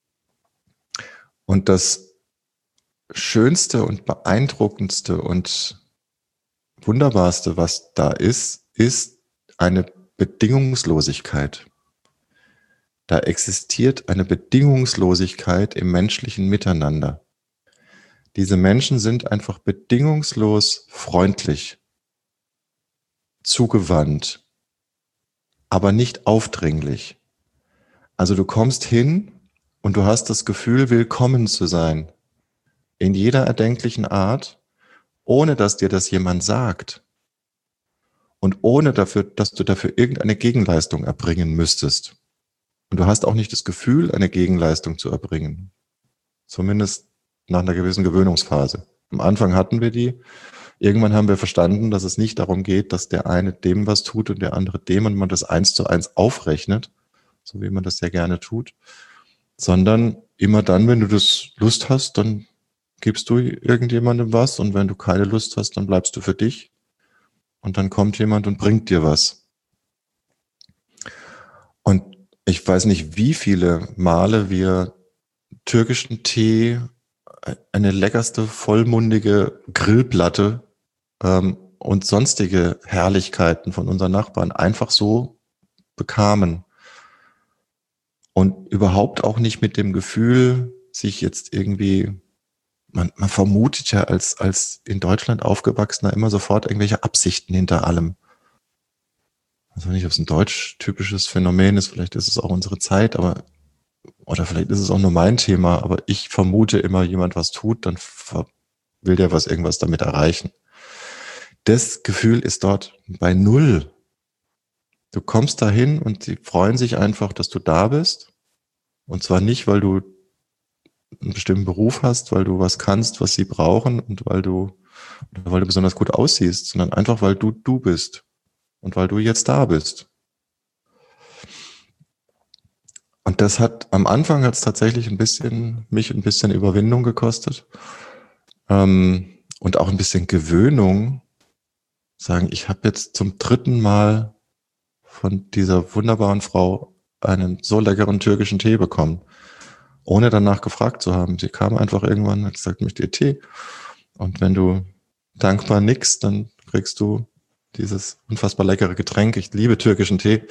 Und das Schönste und Beeindruckendste und Wunderbarste, was da ist, ist eine Bedingungslosigkeit. Da existiert eine Bedingungslosigkeit im menschlichen Miteinander. Diese Menschen sind einfach bedingungslos freundlich, zugewandt, aber nicht aufdringlich. Also du kommst hin und du hast das Gefühl, willkommen zu sein, in jeder erdenklichen Art, ohne dass dir das jemand sagt und ohne dafür, dass du dafür irgendeine Gegenleistung erbringen müsstest. Und du hast auch nicht das Gefühl, eine Gegenleistung zu erbringen. Zumindest nach einer gewissen Gewöhnungsphase. Am Anfang hatten wir die. Irgendwann haben wir verstanden, dass es nicht darum geht, dass der eine dem was tut und der andere dem und man das eins zu eins aufrechnet, so wie man das sehr gerne tut, sondern immer dann, wenn du das Lust hast, dann gibst du irgendjemandem was und wenn du keine Lust hast, dann bleibst du für dich und dann kommt jemand und bringt dir was. Und ich weiß nicht, wie viele Male wir türkischen Tee, eine leckerste, vollmundige Grillplatte ähm, und sonstige Herrlichkeiten von unseren Nachbarn einfach so bekamen. Und überhaupt auch nicht mit dem Gefühl, sich jetzt irgendwie, man, man vermutet ja als, als in Deutschland Aufgewachsener immer sofort irgendwelche Absichten hinter allem. Also nicht, ob es ein deutsch-typisches Phänomen ist, vielleicht ist es auch unsere Zeit, aber oder vielleicht ist es auch nur mein Thema, aber ich vermute immer, jemand was tut, dann will der was irgendwas damit erreichen. Das Gefühl ist dort bei null. Du kommst dahin und sie freuen sich einfach, dass du da bist. Und zwar nicht, weil du einen bestimmten Beruf hast, weil du was kannst, was sie brauchen und weil du, weil du besonders gut aussiehst, sondern einfach, weil du du bist und weil du jetzt da bist. Und das hat, am Anfang hat es tatsächlich ein bisschen, mich ein bisschen Überwindung gekostet. Ähm, und auch ein bisschen Gewöhnung. Sagen, ich habe jetzt zum dritten Mal von dieser wunderbaren Frau einen so leckeren türkischen Tee bekommen, ohne danach gefragt zu haben. Sie kam einfach irgendwann und hat gesagt, möchte ihr Tee? Und wenn du dankbar nickst, dann kriegst du dieses unfassbar leckere Getränk. Ich liebe türkischen Tee.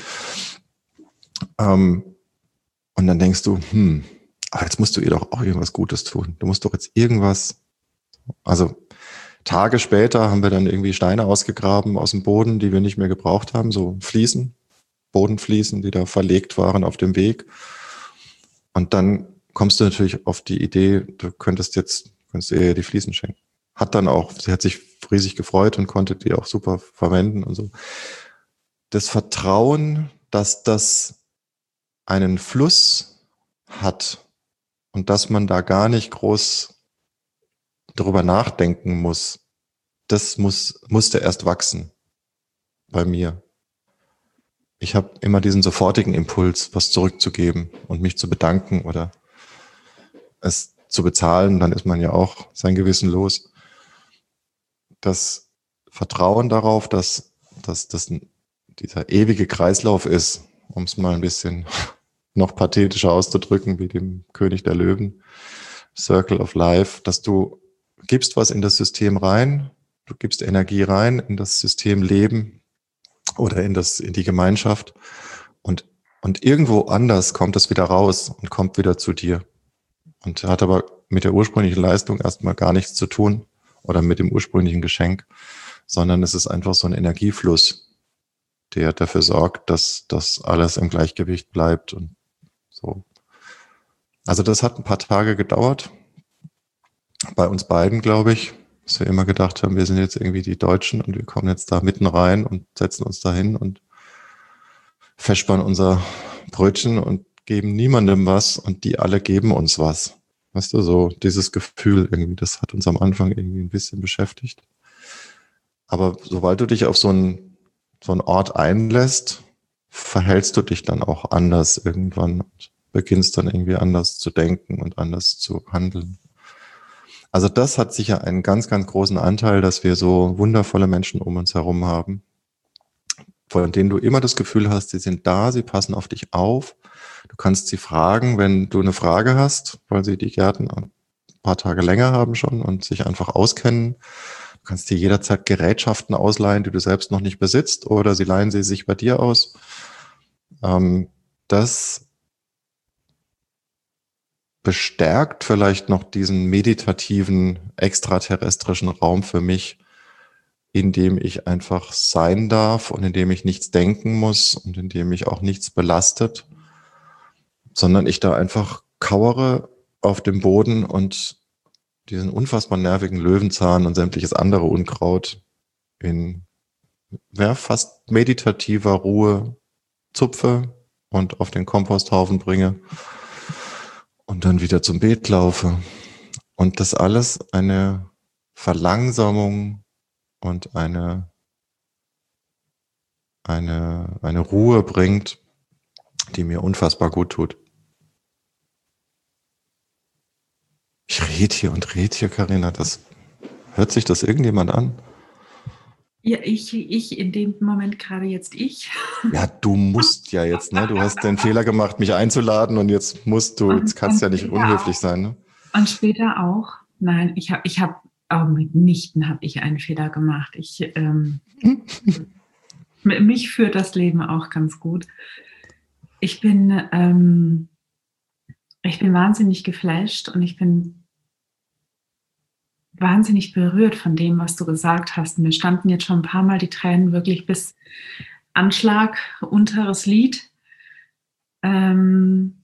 Ähm, Und dann denkst du, hm, aber jetzt musst du ihr doch auch irgendwas Gutes tun. Du musst doch jetzt irgendwas, also Tage später haben wir dann irgendwie Steine ausgegraben aus dem Boden, die wir nicht mehr gebraucht haben, so Fliesen, Bodenfliesen, die da verlegt waren auf dem Weg. Und dann kommst du natürlich auf die Idee, du könntest jetzt, könntest ihr die Fliesen schenken. Hat dann auch, sie hat sich riesig gefreut und konnte die auch super verwenden und so. Das Vertrauen, dass das einen Fluss hat und dass man da gar nicht groß darüber nachdenken muss, das muss, musste erst wachsen bei mir. Ich habe immer diesen sofortigen Impuls, was zurückzugeben und mich zu bedanken oder es zu bezahlen, dann ist man ja auch sein Gewissen los. Das Vertrauen darauf, dass, dass das dieser ewige Kreislauf ist, um es mal ein bisschen noch pathetischer auszudrücken, wie dem König der Löwen, Circle of Life, dass du gibst was in das System rein, du gibst Energie rein in das System Leben oder in das, in die Gemeinschaft und, und irgendwo anders kommt es wieder raus und kommt wieder zu dir. Und hat aber mit der ursprünglichen Leistung erstmal gar nichts zu tun oder mit dem ursprünglichen Geschenk, sondern es ist einfach so ein Energiefluss, der dafür sorgt, dass das alles im Gleichgewicht bleibt und so. Also das hat ein paar Tage gedauert, bei uns beiden, glaube ich, dass wir immer gedacht haben, wir sind jetzt irgendwie die Deutschen und wir kommen jetzt da mitten rein und setzen uns da hin und festspannen unser Brötchen und geben niemandem was und die alle geben uns was. Weißt du, so dieses Gefühl irgendwie, das hat uns am Anfang irgendwie ein bisschen beschäftigt. Aber sobald du dich auf so einen, so einen Ort einlässt, verhältst du dich dann auch anders irgendwann und beginnst dann irgendwie anders zu denken und anders zu handeln. Also das hat sicher einen ganz, ganz großen Anteil, dass wir so wundervolle Menschen um uns herum haben, von denen du immer das Gefühl hast, sie sind da, sie passen auf dich auf. Du kannst sie fragen, wenn du eine Frage hast, weil sie die Gärten ein paar Tage länger haben schon und sich einfach auskennen. Du kannst dir jederzeit Gerätschaften ausleihen, die du selbst noch nicht besitzt, oder sie leihen sie sich bei dir aus. Ähm, das bestärkt vielleicht noch diesen meditativen, extraterrestrischen Raum für mich, in dem ich einfach sein darf und in dem ich nichts denken muss und in dem mich auch nichts belastet, sondern ich da einfach kauere auf dem Boden und diesen unfassbar nervigen Löwenzahn und sämtliches andere Unkraut in ja, fast meditativer Ruhe zupfe und auf den Komposthaufen bringe und dann wieder zum Beet laufe. Und das alles eine Verlangsamung und eine, eine, eine Ruhe bringt, die mir unfassbar gut tut. Ich rede hier und rede hier, Carina. Das, hört sich das irgendjemand an? Ja, ich, ich in dem Moment gerade jetzt ich. Ja, du musst ja jetzt, ne? Du hast den Fehler gemacht, mich einzuladen und jetzt musst du, jetzt kannst du ja nicht unhöflich sein, ne? Und später auch. Nein, ich habe, ich habe, auch mitnichten habe ich einen Fehler gemacht. Ich, ähm, mich führt das Leben auch ganz gut. Ich bin, ähm, ich bin wahnsinnig geflasht und ich bin wahnsinnig berührt von dem, was du gesagt hast. Mir standen jetzt schon ein paar Mal die Tränen wirklich bis Anschlag, unteres Lied, ähm,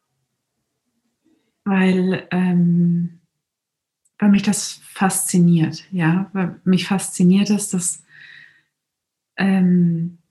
weil, ähm, weil mich das fasziniert, ja, weil mich fasziniert es, dass ähm,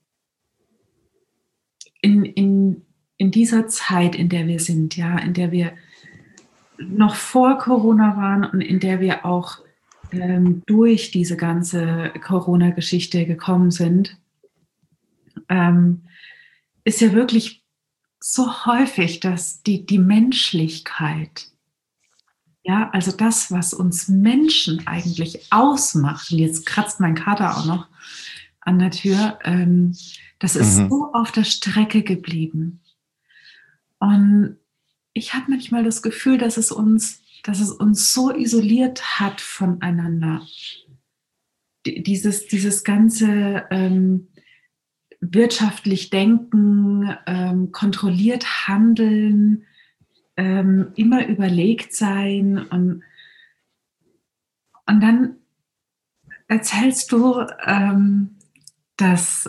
in, in, in dieser Zeit, in der wir sind, ja, in der wir noch vor Corona waren und in der wir auch ähm, durch diese ganze Corona-Geschichte gekommen sind, ähm, ist ja wirklich so häufig, dass die, die Menschlichkeit, ja, also das, was uns Menschen eigentlich ausmacht, und jetzt kratzt mein Kater auch noch an der Tür, ähm, das ist mhm. so auf der Strecke geblieben. Und ich habe manchmal das Gefühl, dass es uns, dass es uns so isoliert hat voneinander. D- dieses, dieses ganze ähm, wirtschaftlich Denken, ähm, kontrolliert Handeln, ähm, immer überlegt sein. Und, und dann erzählst du, ähm, dass,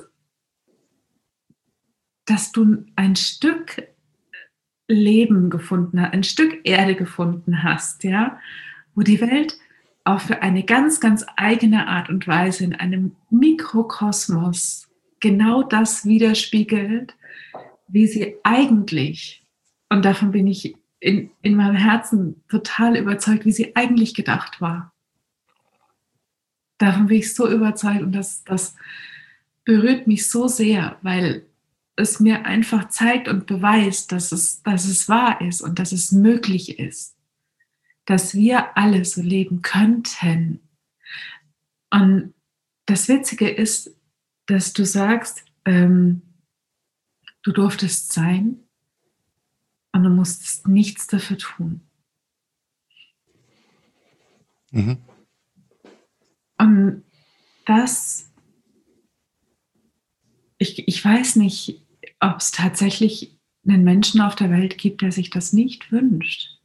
dass du ein Stück Leben gefunden hast, ein Stück Erde gefunden hast, ja, wo die Welt auch für eine ganz, ganz eigene Art und Weise in einem Mikrokosmos genau das widerspiegelt, wie sie eigentlich, und davon bin ich in, in meinem Herzen total überzeugt, wie sie eigentlich gedacht war. Davon bin ich so überzeugt und das, das berührt mich so sehr, weil es mir einfach zeigt und beweist, dass es, dass es wahr ist und dass es möglich ist, dass wir alle so leben könnten. Und das Witzige ist, dass du sagst, ähm, du durftest sein und du musstest nichts dafür tun. Mhm. Und das, ich, ich weiß nicht, ob es tatsächlich einen Menschen auf der Welt gibt, der sich das nicht wünscht.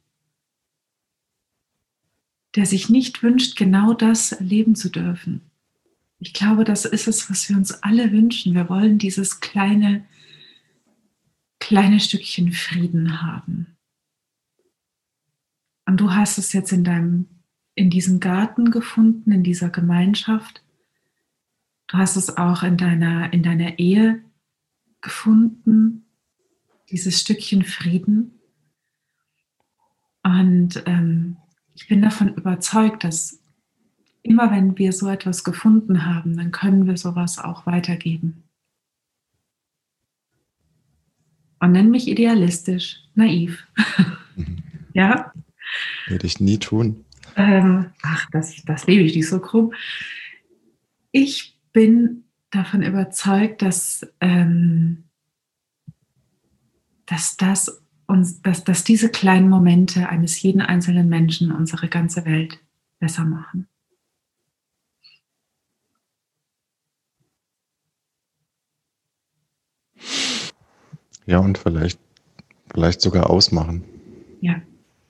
Der sich nicht wünscht, genau das erleben zu dürfen. Ich glaube, das ist es, was wir uns alle wünschen. Wir wollen dieses kleine, kleine Stückchen Frieden haben. Und du hast es jetzt in deinem, in diesem Garten gefunden, in dieser Gemeinschaft. Du hast es auch in deiner, in deiner Ehe gefunden, dieses Stückchen Frieden. Und ähm, ich bin davon überzeugt, dass immer wenn wir so etwas gefunden haben, dann können wir sowas auch weitergeben. Und nenn mich idealistisch, naiv. Mhm. Ja? Würde ich nie tun. Ähm, ach, das, das lebe ich nicht so krumm. Ich bin davon überzeugt, dass, ähm, dass, das uns, dass, dass diese kleinen Momente eines jeden einzelnen Menschen unsere ganze Welt besser machen. Ja, und vielleicht, vielleicht sogar ausmachen. Ja.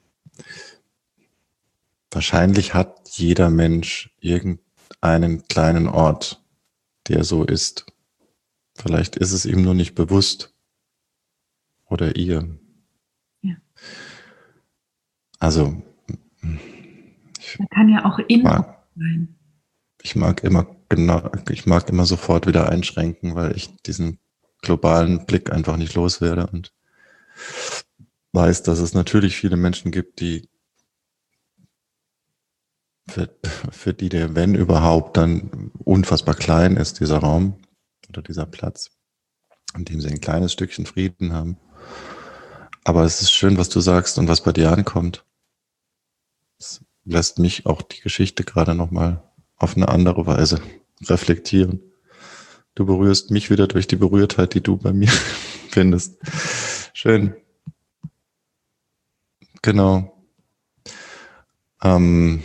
Wahrscheinlich hat jeder Mensch irgendeinen kleinen Ort, der so ist. Vielleicht ist es ihm nur nicht bewusst. Oder ihr. Ja. Also, Er kann ja auch in mag, sein. ich mag immer genau, ich mag immer sofort wieder einschränken, weil ich diesen globalen Blick einfach nicht loswerde und weiß, dass es natürlich viele Menschen gibt, die für, für die der, wenn überhaupt, dann unfassbar klein ist, dieser Raum oder dieser Platz, in dem sie ein kleines Stückchen Frieden haben. Aber es ist schön, was du sagst und was bei dir ankommt. Es lässt mich auch die Geschichte gerade nochmal auf eine andere Weise reflektieren. Du berührst mich wieder durch die Berührtheit, die du bei mir findest. Schön. Genau. Ähm,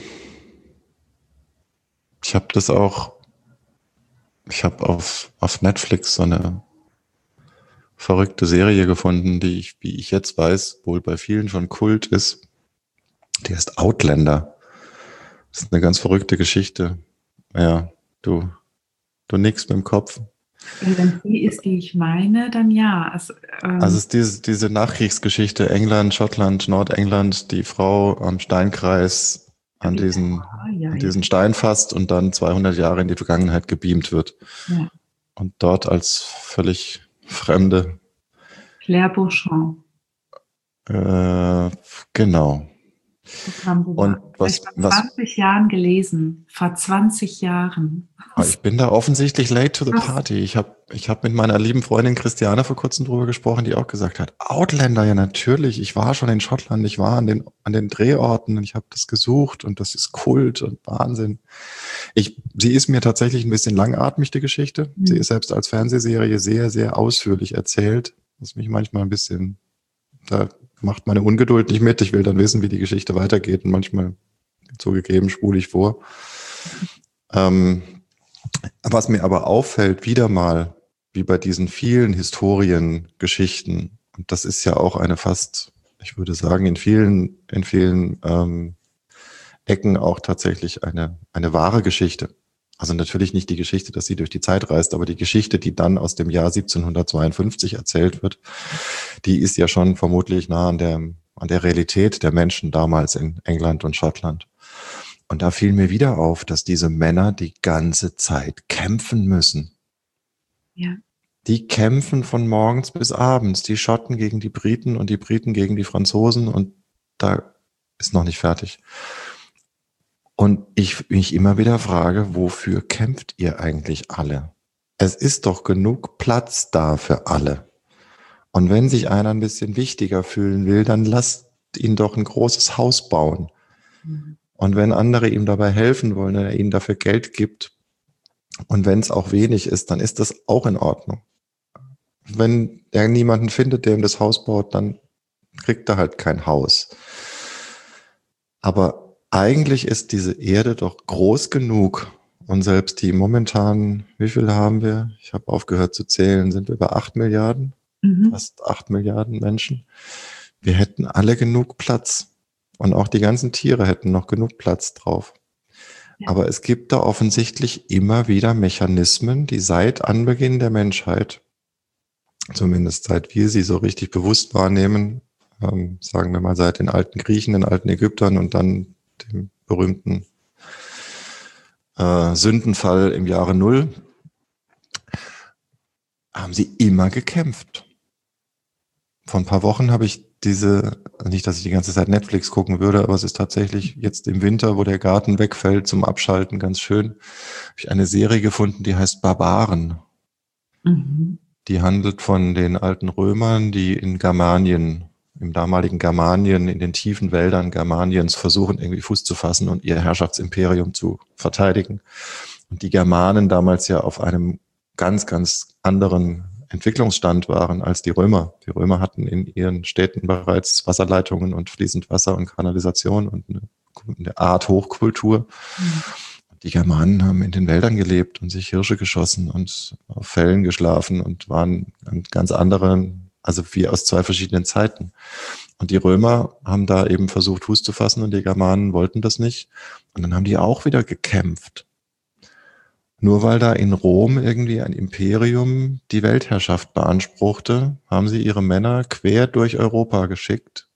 ich habe das auch, ich habe auf, auf Netflix so eine verrückte Serie gefunden, die ich, wie ich jetzt weiß, wohl bei vielen schon Kult ist. Die heißt Outlander. Das ist eine ganz verrückte Geschichte. Ja, du, du nickst mit dem Kopf. Wenn die ist, die ich meine, dann ja. Also, ähm, Also es ist diese, diese Nachkriegsgeschichte, England, Schottland, Nordengland, die Frau am Steinkreis an diesen, ah, ja, an ja. diesen Stein fasst und dann zweihundert Jahre in die Vergangenheit gebeamt wird. Ja. Und dort als völlig Fremde. Claire Beauchamp. Äh, genau. Und was, vor was, zwanzig Jahren gelesen. Vor zwanzig Jahren. ich bin da offensichtlich late to the party. Ich habe ich hab mit meiner lieben Freundin Christiane vor kurzem drüber gesprochen, die auch gesagt hat, Outlander, ja natürlich, ich war schon in Schottland, ich war an den, an den Drehorten und ich habe das gesucht und das ist Kult und Wahnsinn. Ich, sie ist mir tatsächlich ein bisschen langatmig, die Geschichte. Mhm. Sie ist selbst als Fernsehserie sehr, sehr ausführlich erzählt, was mich manchmal ein bisschen, da macht meine Ungeduld nicht mit. Ich will dann wissen, wie die Geschichte weitergeht und manchmal zugegeben spule ich vor. Ähm, Was mir aber auffällt, wieder mal, wie bei diesen vielen Historiengeschichten, und das ist ja auch eine fast, ich würde sagen, in vielen, in vielen ähm, Ecken auch tatsächlich eine, eine wahre Geschichte. Also natürlich nicht die Geschichte, dass sie durch die Zeit reist, aber die Geschichte, die dann aus dem Jahr siebzehnhundertzweiundfünfzig erzählt wird, die ist ja schon vermutlich nah an der, an der Realität der Menschen damals in England und Schottland. Und da fiel mir wieder auf, dass diese Männer die ganze Zeit kämpfen müssen. Ja. Die kämpfen von morgens bis abends, die Schotten gegen die Briten und die Briten gegen die Franzosen und da ist noch nicht fertig. Und ich mich immer wieder frage, wofür kämpft ihr eigentlich alle? Es ist doch genug Platz da für alle. Und wenn sich einer ein bisschen wichtiger fühlen will, dann lasst ihn doch ein großes Haus bauen. Mhm. Und wenn andere ihm dabei helfen wollen, und er ihnen dafür Geld gibt, und wenn es auch wenig ist, dann ist das auch in Ordnung. Wenn er niemanden findet, der ihm das Haus baut, dann kriegt er halt kein Haus. Aber eigentlich ist diese Erde doch groß genug. Und selbst die momentan, wie viele haben wir? Ich habe aufgehört zu zählen, sind wir über acht Milliarden? Mhm. Fast acht Milliarden Menschen. Wir hätten alle genug Platz. Und auch die ganzen Tiere hätten noch genug Platz drauf. Ja. Aber es gibt da offensichtlich immer wieder Mechanismen, die seit Anbeginn der Menschheit, zumindest seit wir sie so richtig bewusst wahrnehmen, ähm, sagen wir mal seit den alten Griechen, den alten Ägyptern und dann dem berühmten äh, Sündenfall im Jahre Null, haben sie immer gekämpft. Vor ein paar Wochen habe ich diese, nicht, dass ich die ganze Zeit Netflix gucken würde, aber es ist tatsächlich jetzt im Winter, wo der Garten wegfällt zum Abschalten, ganz schön, habe ich eine Serie gefunden, die heißt Barbaren. Mhm. Die handelt von den alten Römern, die in Germanien, im damaligen Germanien, in den tiefen Wäldern Germaniens versuchen, irgendwie Fuß zu fassen und ihr Herrschaftsimperium zu verteidigen. Und die Germanen damals ja auf einem ganz, ganz anderen Entwicklungsstand waren als die Römer. Die Römer hatten in ihren Städten bereits Wasserleitungen und fließend Wasser und Kanalisation und eine, eine Art Hochkultur. Mhm. Die Germanen haben in den Wäldern gelebt und sich Hirsche geschossen und auf Fällen geschlafen und waren ganz andere, also wie aus zwei verschiedenen Zeiten. Und die Römer haben da eben versucht, Fuß zu fassen und die Germanen wollten das nicht. Und dann haben die auch wieder gekämpft. Nur weil da in Rom irgendwie ein Imperium die Weltherrschaft beanspruchte, haben sie ihre Männer quer durch Europa geschickt,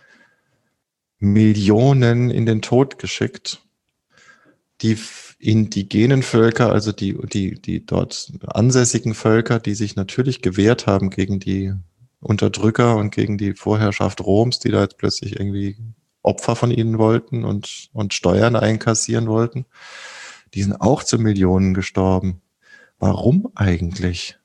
Millionen in den Tod geschickt, die indigenen Völker, also die, die, die dort ansässigen Völker, die sich natürlich gewehrt haben gegen die Unterdrücker und gegen die Vorherrschaft Roms, die da jetzt plötzlich irgendwie Opfer von ihnen wollten und, und Steuern einkassieren wollten, die sind auch zu Millionen gestorben. Warum eigentlich?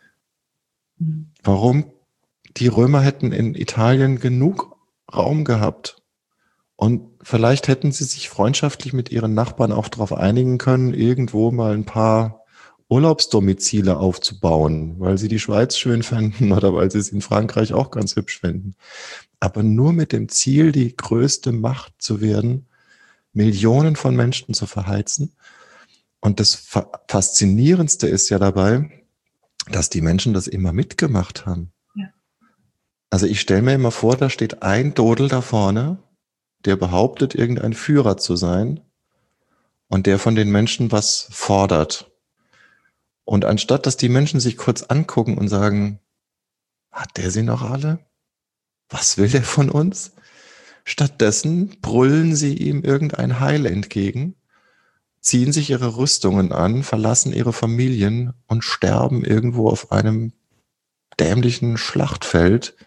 Warum? Die Römer hätten in Italien genug Raum gehabt. Und vielleicht hätten sie sich freundschaftlich mit ihren Nachbarn auch darauf einigen können, irgendwo mal ein paar Urlaubsdomizile aufzubauen, weil sie die Schweiz schön fänden oder weil sie es in Frankreich auch ganz hübsch fänden. Aber nur mit dem Ziel, die größte Macht zu werden, Millionen von Menschen zu verheizen. Und das Faszinierendste ist ja dabei, dass die Menschen das immer mitgemacht haben. Ja. Also ich stelle mir immer vor, da steht ein Dodel da vorne, der behauptet, irgendein Führer zu sein und der von den Menschen was fordert. Und anstatt, dass die Menschen sich kurz angucken und sagen, hat der sie noch alle? Was will der von uns? Stattdessen brüllen sie ihm irgendein Heil entgegen, ziehen sich ihre Rüstungen an, verlassen ihre Familien und sterben irgendwo auf einem dämlichen Schlachtfeld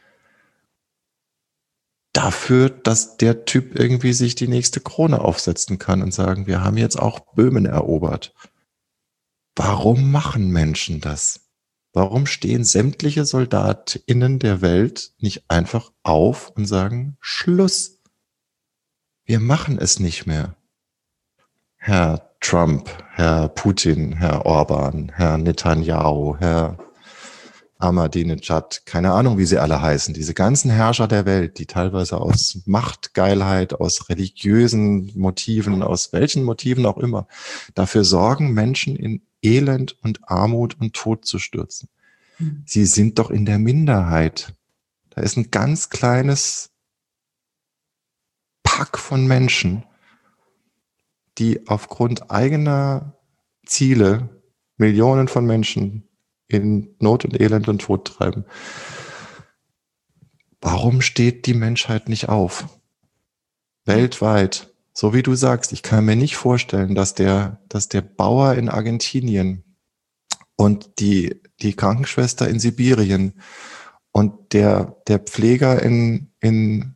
dafür, dass der Typ irgendwie sich die nächste Krone aufsetzen kann und sagen, wir haben jetzt auch Böhmen erobert. Warum machen Menschen das? Warum stehen sämtliche SoldatInnen der Welt nicht einfach auf und sagen, Schluss, wir machen es nicht mehr? Herr Trump, Herr Putin, Herr Orban, Herr Netanyahu, Herr Ahmadinejad, keine Ahnung, wie sie alle heißen, diese ganzen Herrscher der Welt, die teilweise aus Machtgeilheit, aus religiösen Motiven, aus welchen Motiven auch immer, dafür sorgen, Menschen in Elend und Armut und Tod zu stürzen. Mhm. Sie sind doch in der Minderheit. Da ist ein ganz kleines Pack von Menschen, die aufgrund eigener Ziele Millionen von Menschen in Not und Elend und Tod treiben. Warum steht die Menschheit nicht auf? Weltweit. So wie du sagst, ich kann mir nicht vorstellen, dass der, dass der Bauer in Argentinien und die, die Krankenschwester in Sibirien und der, der Pfleger in, in,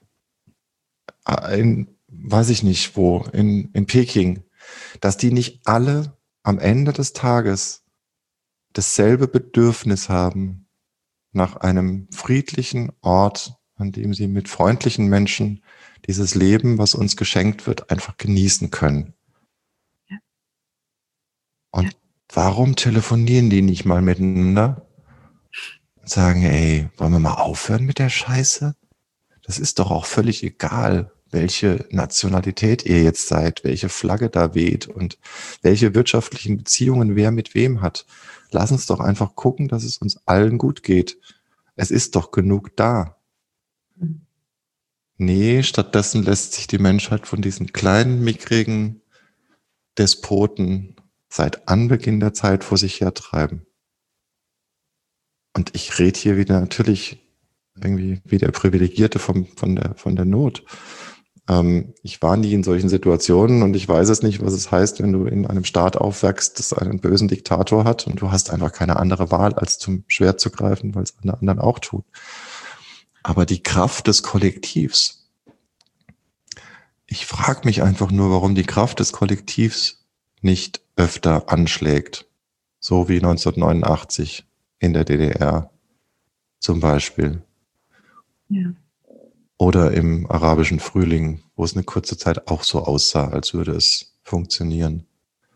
in, weiß ich nicht wo, in, in Peking, dass die nicht alle am Ende des Tages dasselbe Bedürfnis haben nach einem friedlichen Ort, an dem sie mit freundlichen Menschen dieses Leben, was uns geschenkt wird, einfach genießen können. Ja. Und Ja. warum telefonieren die nicht mal miteinander und sagen, ey, wollen wir mal aufhören mit der Scheiße? Das ist doch auch völlig egal, welche Nationalität ihr jetzt seid, welche Flagge da weht und welche wirtschaftlichen Beziehungen wer mit wem hat. Lass uns doch einfach gucken, dass es uns allen gut geht. Es ist doch genug da. Mhm. Nee, stattdessen lässt sich die Menschheit von diesen kleinen, mickrigen Despoten seit Anbeginn der Zeit vor sich hertreiben. Und ich rede hier wieder natürlich irgendwie wie der Privilegierte vom, von, der, von der Not. Ähm, ich war nie in solchen Situationen und ich weiß es nicht, was es heißt, wenn du in einem Staat aufwächst, das einen bösen Diktator hat und du hast einfach keine andere Wahl, als zum Schwert zu greifen, weil es alle anderen auch tun. Aber die Kraft des Kollektivs, ich frage mich einfach nur, warum die Kraft des Kollektivs nicht öfter anschlägt. So wie neunzehnhundertneunundachtzig in der D D R zum Beispiel. Ja. Oder im arabischen Frühling, wo es eine kurze Zeit auch so aussah, als würde es funktionieren.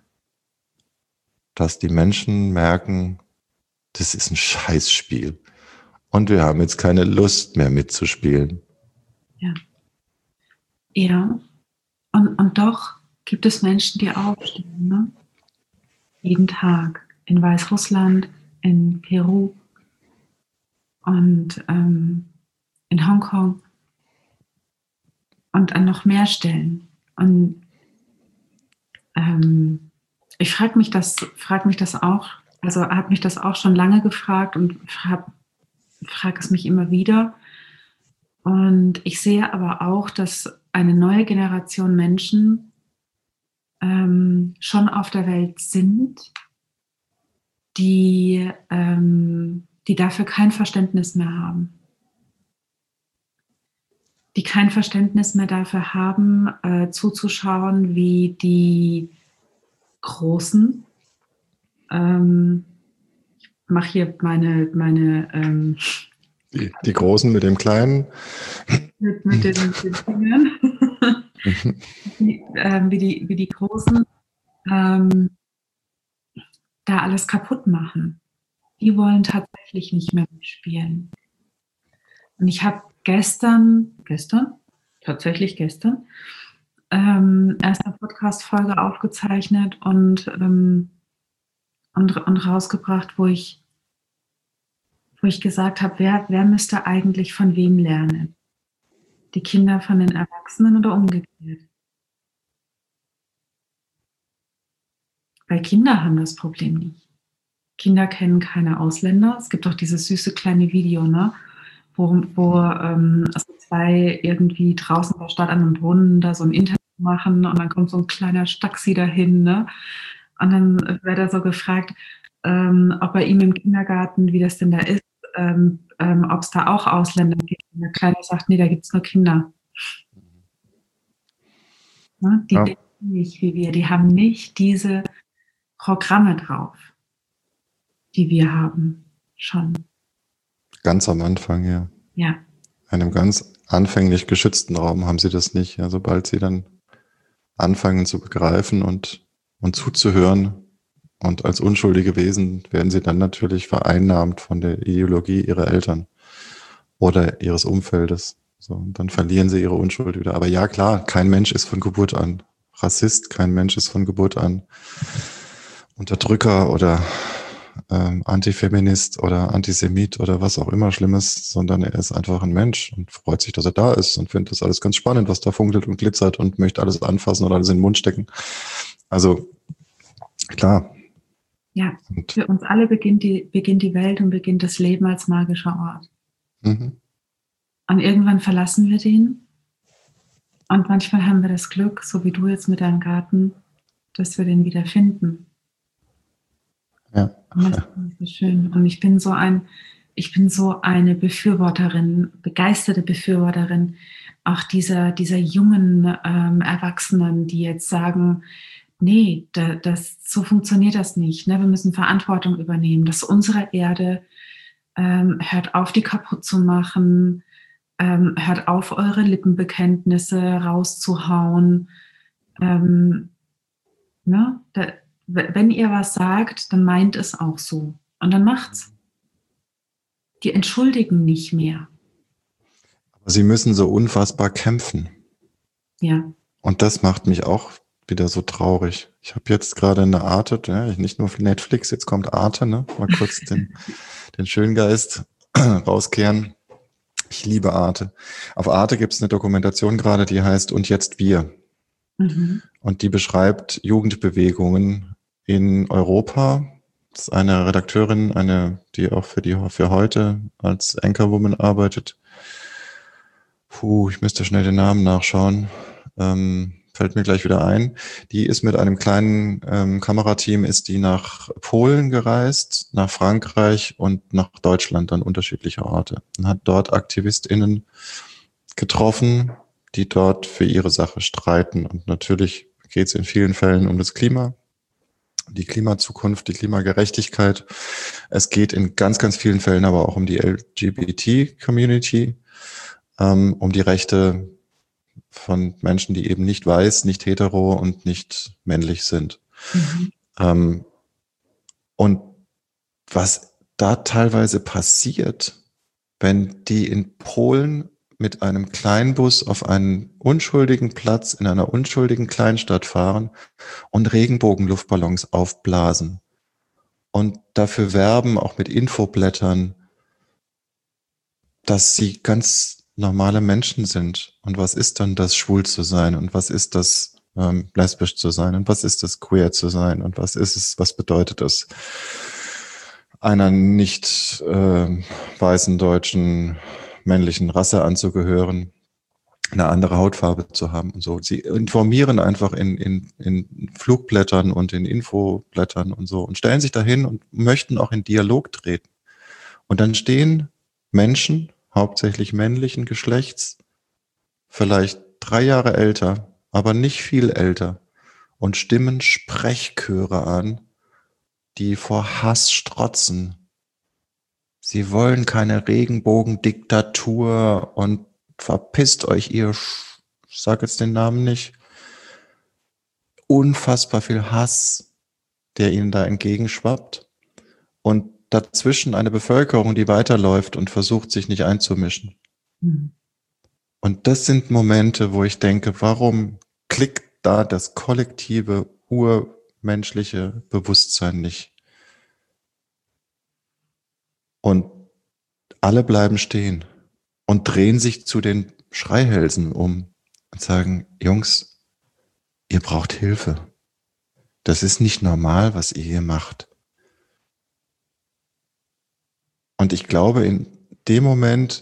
Dass die Menschen merken, das ist ein Scheißspiel. Und wir haben jetzt keine Lust mehr mitzuspielen. Ja. Ja. Und, und doch gibt es Menschen, die aufstehen, ne? Jeden Tag. In Weißrussland, in Peru und ähm, in Hongkong und an noch mehr Stellen. Und ähm, ich frage mich das, frage mich das auch, also habe mich das auch schon lange gefragt und frage frag es mich immer wieder. Und ich sehe aber auch, dass eine neue Generation Menschen ähm, schon auf der Welt sind, die, ähm, die dafür kein Verständnis mehr haben. Die kein Verständnis mehr dafür haben, äh, zuzuschauen, wie die Großen, ähm, ich mache hier meine, meine ähm, Die, die Großen mit dem Kleinen. mit, mit, den, mit den Fingern, wie, äh, wie, die, wie die Großen ähm, da alles kaputt machen. Die wollen tatsächlich nicht mehr mitspielen. Und ich habe gestern, gestern, tatsächlich gestern, ähm, erst eine Podcast-Folge aufgezeichnet und, ähm, und, und rausgebracht, wo ich, wo ich gesagt habe, wer, wer müsste eigentlich von wem lernen? Die Kinder von den Erwachsenen oder umgekehrt? Weil Kinder haben das Problem nicht. Kinder kennen keine Ausländer. Es gibt auch dieses süße kleine Video, ne? wo, wo ähm, also zwei irgendwie draußen in der Stadt an einem Brunnen da so ein Interview machen und dann kommt so ein kleiner Staxi dahin, ne? Und dann wird er so gefragt, ähm, ob bei ihm im Kindergarten, wie das denn da ist, ähm, ähm, ob es da auch Ausländer gibt. Und der Kleine sagt, nee, da gibt es nur Kinder. Ne? Die Ja. denken nicht wie wir, die haben nicht diese Programme drauf, die wir haben schon. Ganz am Anfang, ja. Ja. In einem ganz anfänglich geschützten Raum haben sie das nicht. Ja, sobald sie dann anfangen zu begreifen und, und zuzuhören und als unschuldige Wesen werden sie dann natürlich vereinnahmt von der Ideologie ihrer Eltern oder ihres Umfeldes. So, und dann verlieren sie ihre Unschuld wieder. Aber ja, klar, kein Mensch ist von Geburt an Rassist, kein Mensch ist von Geburt an Unterdrücker oder ähm, Antifeminist oder Antisemit oder was auch immer Schlimmes, sondern er ist einfach ein Mensch und freut sich, dass er da ist und findet das alles ganz spannend, was da funkelt und glitzert und möchte alles anfassen oder alles in den Mund stecken. Also klar. Ja, und, für uns alle beginnt die, beginnt die Welt und beginnt das Leben als magischer Ort. Mhm. Und irgendwann verlassen wir den. Und manchmal haben wir das Glück, so wie du jetzt mit deinem Garten, dass wir den wieder finden. Ja. Und das ist so schön. Und ich bin so ein, ich bin so eine Befürworterin, begeisterte Befürworterin auch dieser, dieser jungen ähm, Erwachsenen, die jetzt sagen, nee, da, das, so funktioniert das nicht. Ne? Wir müssen Verantwortung übernehmen. Das ist unsere Erde. Ähm, hört auf, die kaputt zu machen. Ähm, hört auf, eure Lippenbekenntnisse rauszuhauen. Ähm, ne? Da, wenn ihr was sagt, dann meint es auch so. Und dann macht's. Die entschuldigen nicht mehr. Sie müssen so unfassbar kämpfen. Ja. Und das macht mich auch wieder so traurig. Ich habe jetzt gerade eine Arte, ja, nicht nur für Netflix, jetzt kommt Arte, ne? Mal kurz den, den Schöngeist rauskehren. Ich liebe Arte. Auf Arte gibt es eine Dokumentation gerade, die heißt Und jetzt wir. Mhm. Und die beschreibt Jugendbewegungen in Europa. Das ist eine Redakteurin, eine, die auch für die für heute als Anchorwoman arbeitet. Puh, ich müsste schnell den Namen nachschauen. Ähm, fällt mir gleich wieder ein. Die ist mit einem kleinen ähm, Kamerateam, ist die nach Polen gereist, nach Frankreich und nach Deutschland an unterschiedliche Orte. Und hat dort AktivistInnen getroffen, die dort für ihre Sache streiten. Und natürlich geht es in vielen Fällen um das Klima, die Klimazukunft, die Klimagerechtigkeit. Es geht in ganz, ganz vielen Fällen aber auch um die L G B T-Community, ähm, um die Rechte von Menschen, die eben nicht weiß, nicht hetero und nicht männlich sind. Mhm. Ähm, und was da teilweise passiert, wenn die in Polen mit einem Kleinbus auf einen unschuldigen Platz in einer unschuldigen Kleinstadt fahren und Regenbogenluftballons aufblasen und dafür werben, auch mit Infoblättern, dass sie ganz normale Menschen sind. Und was ist dann das, schwul zu sein? Und was ist das, ähm, lesbisch zu sein? Und was ist das, queer zu sein? Und was ist es, was bedeutet es, einer nicht äh, weißen deutschen männlichen Rasse anzugehören, eine andere Hautfarbe zu haben und so. Sie informieren einfach in, in, in Flugblättern und in Infoblättern und so und stellen sich dahin und möchten auch in Dialog treten. Und dann stehen Menschen, hauptsächlich männlichen Geschlechts, vielleicht drei Jahre älter, aber nicht viel älter, und stimmen Sprechchöre an, die vor Hass strotzen. Sie wollen keine Regenbogendiktatur und verpisst euch, ihr, Sch- ich sag jetzt den Namen nicht, unfassbar viel Hass, der ihnen da entgegenschwappt, und dazwischen eine Bevölkerung, die weiterläuft und versucht, sich nicht einzumischen. Mhm. Und das sind Momente, wo ich denke, warum klickt da das kollektive, urmenschliche Bewusstsein nicht? Und alle bleiben stehen und drehen sich zu den Schreihälsen um und sagen, Jungs, ihr braucht Hilfe. Das ist nicht normal, was ihr hier macht. Und ich glaube, in dem Moment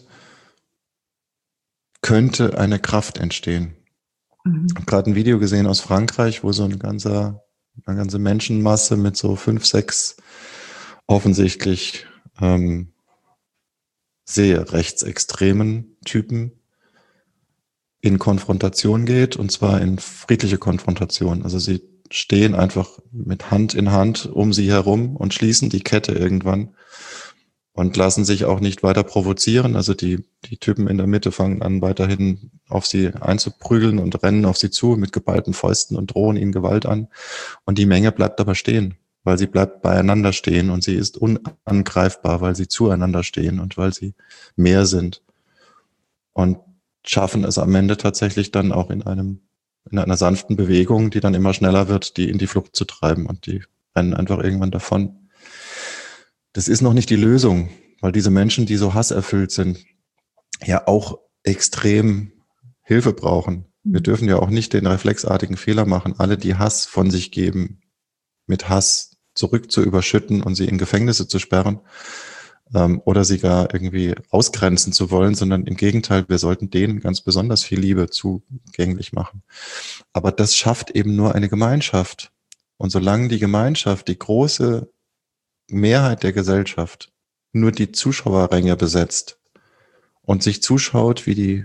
könnte eine Kraft entstehen. Mhm. Ich habe gerade ein Video gesehen aus Frankreich, wo so eine ganze, eine ganze Menschenmasse mit so fünf, sechs offensichtlich ähm, sehr rechtsextremen Typen in Konfrontation geht, und zwar in friedliche Konfrontation. Also sie stehen einfach mit Hand in Hand um sie herum und schließen die Kette irgendwann und lassen sich auch nicht weiter provozieren. Also die, die Typen in der Mitte fangen an, weiterhin auf sie einzuprügeln und rennen auf sie zu mit geballten Fäusten und drohen ihnen Gewalt an. Und die Menge bleibt aber stehen, weil sie bleibt beieinander stehen, und sie ist unangreifbar, weil sie zueinander stehen und weil sie mehr sind. Und schaffen es am Ende tatsächlich dann auch in einem, in einer sanften Bewegung, die dann immer schneller wird, die in die Flucht zu treiben, und die rennen einfach irgendwann davon. Das ist noch nicht die Lösung, weil diese Menschen, die so hasserfüllt sind, ja auch extrem Hilfe brauchen. Wir dürfen ja auch nicht den reflexartigen Fehler machen, alle, die Hass von sich geben, mit Hass zurück zu überschütten und sie in Gefängnisse zu sperren ähm, oder sie gar irgendwie ausgrenzen zu wollen, sondern im Gegenteil, wir sollten denen ganz besonders viel Liebe zugänglich machen. Aber das schafft eben nur eine Gemeinschaft. Und solange die Gemeinschaft, die große Mehrheit der Gesellschaft nur die Zuschauerränge besetzt und sich zuschaut, wie die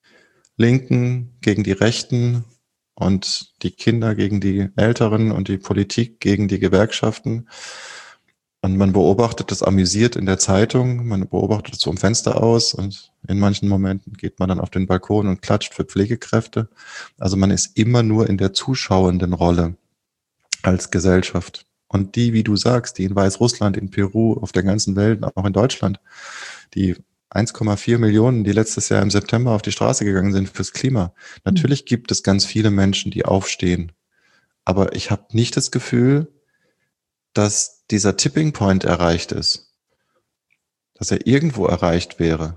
Linken gegen die Rechten und die Kinder gegen die Älteren und die Politik gegen die Gewerkschaften. Und man beobachtet das amüsiert in der Zeitung, man beobachtet es so im Fenster aus und in manchen Momenten geht man dann auf den Balkon und klatscht für Pflegekräfte. Also man ist immer nur in der zuschauenden Rolle als Gesellschaft. Und die, wie du sagst, die in Weißrussland, in Peru, auf der ganzen Welt, auch in Deutschland, die eins Komma vier Millionen, die letztes Jahr im September auf die Straße gegangen sind fürs Klima. Natürlich gibt es ganz viele Menschen, die aufstehen. Aber ich habe nicht das Gefühl, dass dieser Tipping Point erreicht ist. Dass er irgendwo erreicht wäre.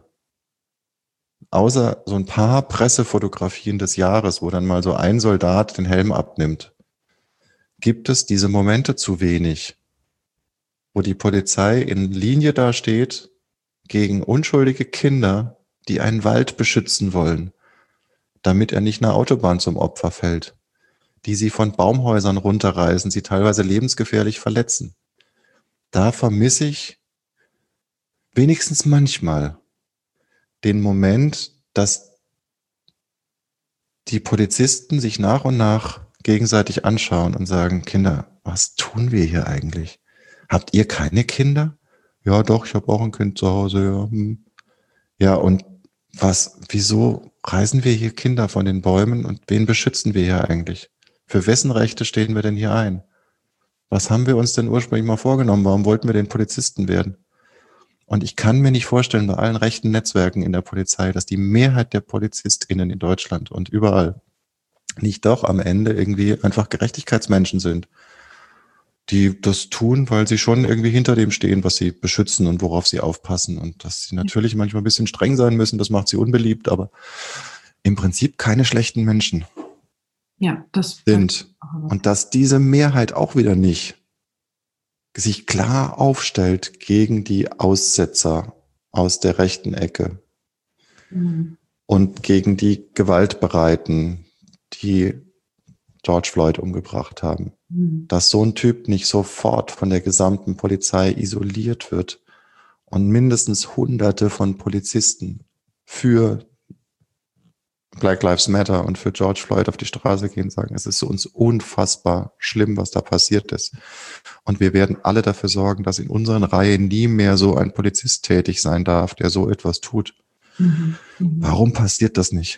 Außer so ein paar Pressefotografien des Jahres, wo dann mal so ein Soldat den Helm abnimmt, gibt es diese Momente zu wenig, wo die Polizei in Linie dasteht gegen unschuldige Kinder, die einen Wald beschützen wollen, damit er nicht einer Autobahn zum Opfer fällt, die sie von Baumhäusern runterreißen, sie teilweise lebensgefährlich verletzen. Da vermisse ich wenigstens manchmal den Moment, dass die Polizisten sich nach und nach gegenseitig anschauen und sagen, Kinder, was tun wir hier eigentlich? Habt ihr keine Kinder? Ja, doch, ich habe auch ein Kind zu Hause. Ja, hm. Ja, und was, wieso reißen wir hier Kinder von den Bäumen und wen beschützen wir hier eigentlich? Für wessen Rechte stehen wir denn hier ein? Was haben wir uns denn ursprünglich mal vorgenommen? Warum wollten wir denn Polizisten werden? Und ich kann mir nicht vorstellen, bei allen rechten Netzwerken in der Polizei, dass die Mehrheit der PolizistInnen in Deutschland und überall nicht doch am Ende irgendwie einfach Gerechtigkeitsmenschen sind, die das tun, weil sie schon irgendwie hinter dem stehen, was sie beschützen und worauf sie aufpassen. Und dass sie natürlich manchmal ein bisschen streng sein müssen, das macht sie unbeliebt, aber im Prinzip keine schlechten Menschen Ja, das sind. Und dass diese Mehrheit auch wieder nicht sich klar aufstellt gegen die Aussetzer aus der rechten Ecke Mhm. und gegen die Gewaltbereiten, die George Floyd umgebracht haben. Mhm. Dass so ein Typ nicht sofort von der gesamten Polizei isoliert wird und mindestens Hunderte von Polizisten für Black Lives Matter und für George Floyd auf die Straße gehen und sagen, es ist so uns unfassbar schlimm, was da passiert ist. Und wir werden alle dafür sorgen, dass in unseren Reihen nie mehr so ein Polizist tätig sein darf, der so etwas tut. Mhm. Mhm. Warum passiert das nicht?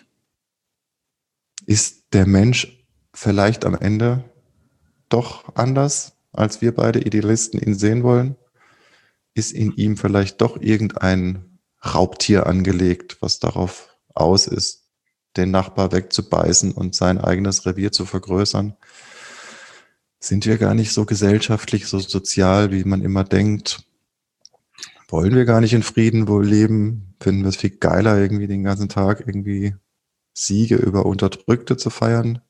Ist der Mensch vielleicht am Ende doch anders, als wir beide Idealisten ihn sehen wollen? Ist in ihm vielleicht doch irgendein Raubtier angelegt, was darauf aus ist, den Nachbar wegzubeißen und sein eigenes Revier zu vergrößern? Sind wir gar nicht so gesellschaftlich, so sozial, wie man immer denkt? Wollen wir gar nicht in Frieden wohl leben? Finden wir es viel geiler, irgendwie den ganzen Tag irgendwie Siege über Unterdrückte zu feiern?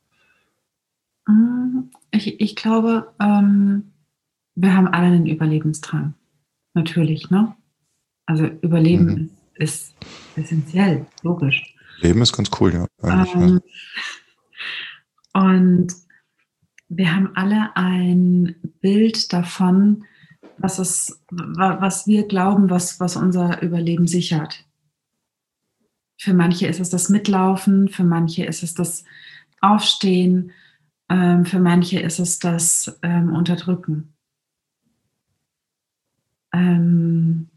Ich, ich glaube, ähm, wir haben alle einen Überlebensdrang. Natürlich, ne? Also Überleben Mhm. ist essentiell, logisch. Leben ist ganz cool, ja. Eigentlich, Ähm, ja. Und wir haben alle ein Bild davon, was, es, was wir glauben, was, was unser Überleben sichert. Für manche ist es das Mitlaufen, für manche ist es das Aufstehen, ähm, für manche ist es das ähm, Unterdrücken. Ähm,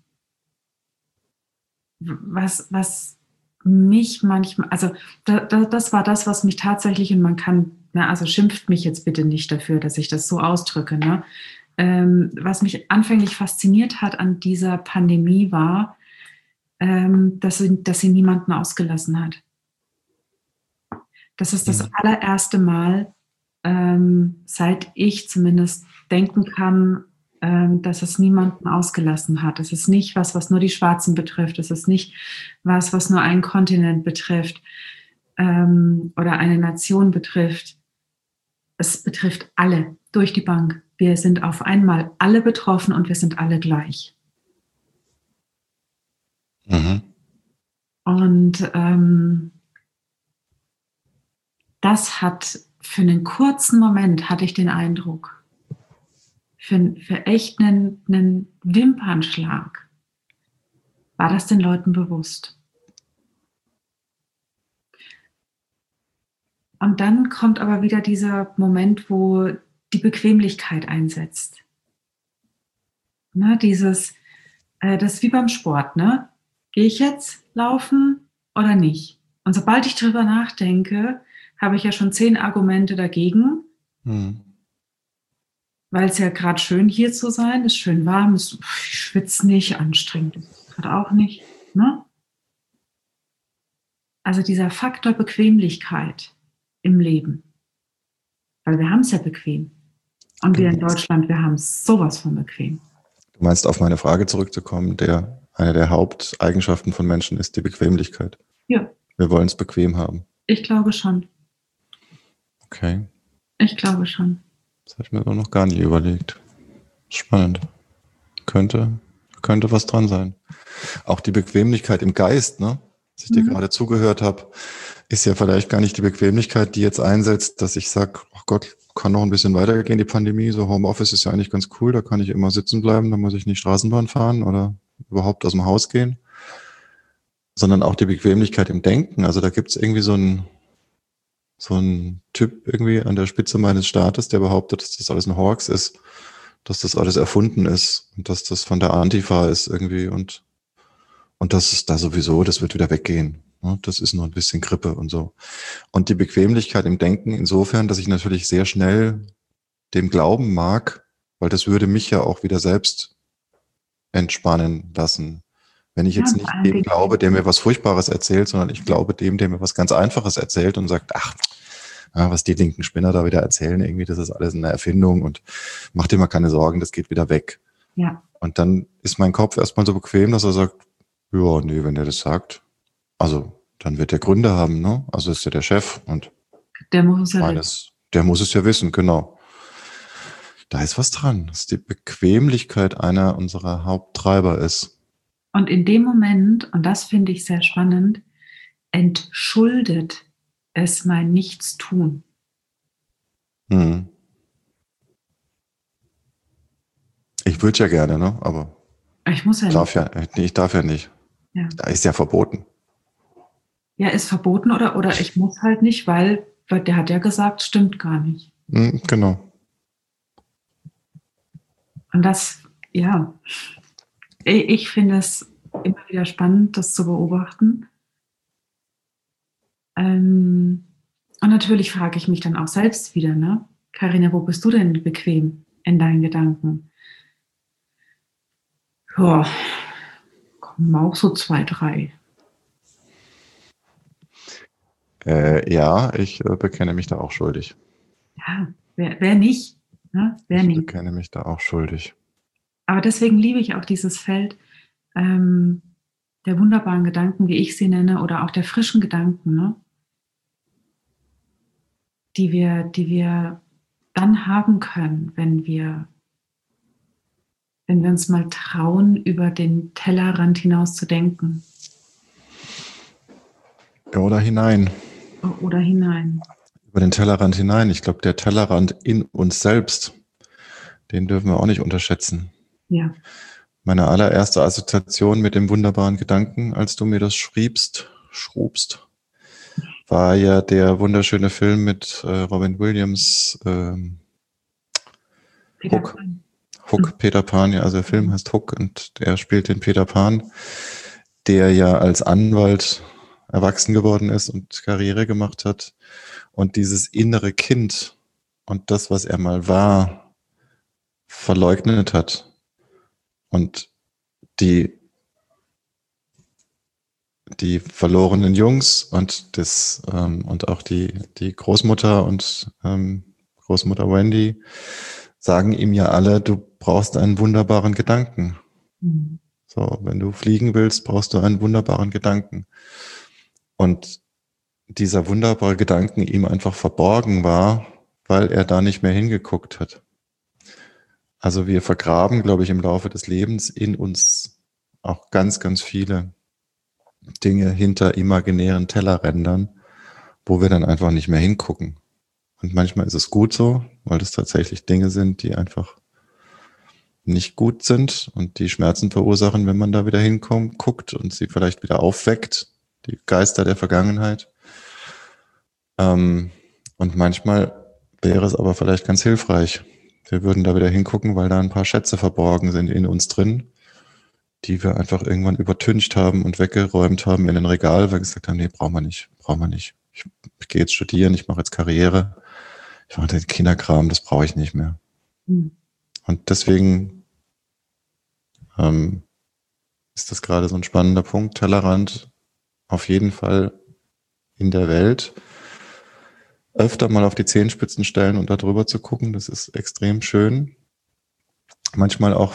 was, was mich manchmal, also da, da, das war das, was mich tatsächlich, und man kann, ne, also schimpft mich jetzt bitte nicht dafür, dass ich das so ausdrücke, ne? Ähm, was mich anfänglich fasziniert hat an dieser Pandemie war, ähm, dass, sie, dass sie niemanden ausgelassen hat. Das ist das Mhm. allererste Mal, ähm, seit ich zumindest denken kann, ähm, dass es niemanden ausgelassen hat. Es ist nicht was, was nur die Schwarzen betrifft. Es ist nicht was, was nur einen Kontinent betrifft ähm, oder eine Nation betrifft. Es betrifft alle durch die Bank. Wir sind auf einmal alle betroffen und wir sind alle gleich. Mhm. Und ähm, das hat für einen kurzen Moment, hatte ich den Eindruck, für, für echt einen, einen Wimpernschlag. War das den Leuten bewusst? Und dann kommt aber wieder dieser Moment, wo die Bequemlichkeit einsetzt. Ne, dieses, äh, das ist wie beim Sport, ne? Gehe ich jetzt laufen oder nicht? Und sobald ich darüber nachdenke, habe ich ja schon zehn Argumente dagegen, hm. weil es ja gerade schön hier zu sein, ist schön warm, ist, ich schwitze nicht, anstrengend ist gerade auch nicht. Ne? Also dieser Faktor Bequemlichkeit im Leben, weil wir haben es ja bequem. Und wir in Deutschland, wir haben es sowas von bequem. Du meinst, auf meine Frage zurückzukommen, der, eine der Haupteigenschaften von Menschen ist die Bequemlichkeit. Ja. Wir wollen es bequem haben. Ich glaube schon. Okay. Ich glaube schon. Das habe ich mir noch gar nie überlegt. Spannend. Könnte, könnte was dran sein. Auch die Bequemlichkeit im Geist, ne? Als ich mhm. dir gerade zugehört habe, ist ja vielleicht gar nicht die Bequemlichkeit, die jetzt einsetzt, dass ich sage, ach Gott, kann noch ein bisschen weitergehen, die Pandemie. So Homeoffice ist ja eigentlich ganz cool, da kann ich immer sitzen bleiben, da muss ich nicht Straßenbahn fahren oder überhaupt aus dem Haus gehen. Sondern auch die Bequemlichkeit im Denken. Also da gibt es irgendwie so einen so ein Typ irgendwie an der Spitze meines Staates, der behauptet, dass das alles ein Hoax ist, dass das alles erfunden ist und dass das von der Antifa ist irgendwie und und das ist da sowieso, das wird wieder weggehen. Das ist nur ein bisschen Grippe und so. Und die Bequemlichkeit im Denken insofern, dass ich natürlich sehr schnell dem glauben mag, weil das würde mich ja auch wieder selbst entspannen lassen. Wenn ich jetzt nicht dem glaube, der mir was Furchtbares erzählt, sondern ich glaube dem, der mir was ganz Einfaches erzählt und sagt, ach, was die linken Spinner da wieder erzählen, irgendwie, das ist alles eine Erfindung und mach dir mal keine Sorgen, das geht wieder weg. Ja. Und dann ist mein Kopf erstmal so bequem, dass er sagt, ja, nee, wenn der das sagt, also dann wird der Gründe haben, ne? Also ist ja der Chef und der muss es ja meines, wissen. Der muss es ja wissen, genau. Da ist was dran, dass die Bequemlichkeit einer unserer Haupttreiber ist. Und in dem Moment, und das finde ich sehr spannend, entschuldet es mein Nichtstun. Hm. Ich würde ja gerne, ne? Aber ich muss ja darf nicht. Ja, nee, ich darf ja nicht. Ja. Da ist ja verboten. Ja, ist verboten oder, oder ich muss halt nicht, weil, weil der hat ja gesagt, stimmt gar nicht. Hm, genau. Und das, ja, ich finde es immer wieder spannend, das zu beobachten. Ähm, und natürlich frage ich mich dann auch selbst wieder, ne? Carina, wo bist du denn bequem in deinen Gedanken? Ja, kommen auch so zwei, drei. Äh, ja, ich äh, bekenne mich da auch schuldig. Ja, wer, wer nicht? Ne? Wer ich nicht? bekenne mich da auch schuldig. Aber deswegen liebe ich auch dieses Feld ähm, der wunderbaren Gedanken, wie ich sie nenne, oder auch der frischen Gedanken, ne? die wir, die wir dann haben können, wenn wir, wenn wir uns mal trauen, über den Tellerrand hinaus zu denken. Oder hinein. Oder hinein. Über den Tellerrand hinein. Ich glaube, der Tellerrand in uns selbst, den dürfen wir auch nicht unterschätzen. Ja. Meine allererste Assoziation mit dem wunderbaren Gedanken, als du mir das schriebst, schrubst, war ja der wunderschöne Film mit äh, Robin Williams, ähm, Peter Hook. Pan. Hook, Peter Pan, ja, also der Film heißt Hook und er spielt den Peter Pan, der ja als Anwalt erwachsen geworden ist und Karriere gemacht hat und dieses innere Kind und das, was er mal war, verleugnet hat. Und die, die verlorenen Jungs und das ähm, und auch die, die Großmutter und ähm, Großmutter Wendy sagen ihm ja alle, du brauchst einen wunderbaren Gedanken. Mhm. So, wenn du fliegen willst, brauchst du einen wunderbaren Gedanken. Und dieser wunderbare Gedanken ihm einfach verborgen war, weil er da nicht mehr hingeguckt hat. Also wir vergraben, glaube ich, im Laufe des Lebens in uns auch ganz, ganz viele Dinge hinter imaginären Tellerrändern, wo wir dann einfach nicht mehr hingucken. Und manchmal ist es gut so, weil das tatsächlich Dinge sind, die einfach nicht gut sind und die Schmerzen verursachen, wenn man da wieder hinkommt, guckt und sie vielleicht wieder aufweckt, die Geister der Vergangenheit. Ähm, und manchmal wäre es aber vielleicht ganz hilfreich. Wir würden da wieder hingucken, weil da ein paar Schätze verborgen sind in uns drin, die wir einfach irgendwann übertüncht haben und weggeräumt haben in ein Regal, weil wir gesagt haben, nee, brauchen wir nicht, brauchen wir nicht. Ich, ich gehe jetzt studieren, ich mache jetzt Karriere, ich mache den Kinderkram, das brauche ich nicht mehr. Mhm. Und deswegen ähm, ist das gerade so ein spannender Punkt. Tellerrand auf jeden Fall in der Welt. Öfter mal auf die Zehenspitzen stellen und da drüber zu gucken, das ist extrem schön. Manchmal auch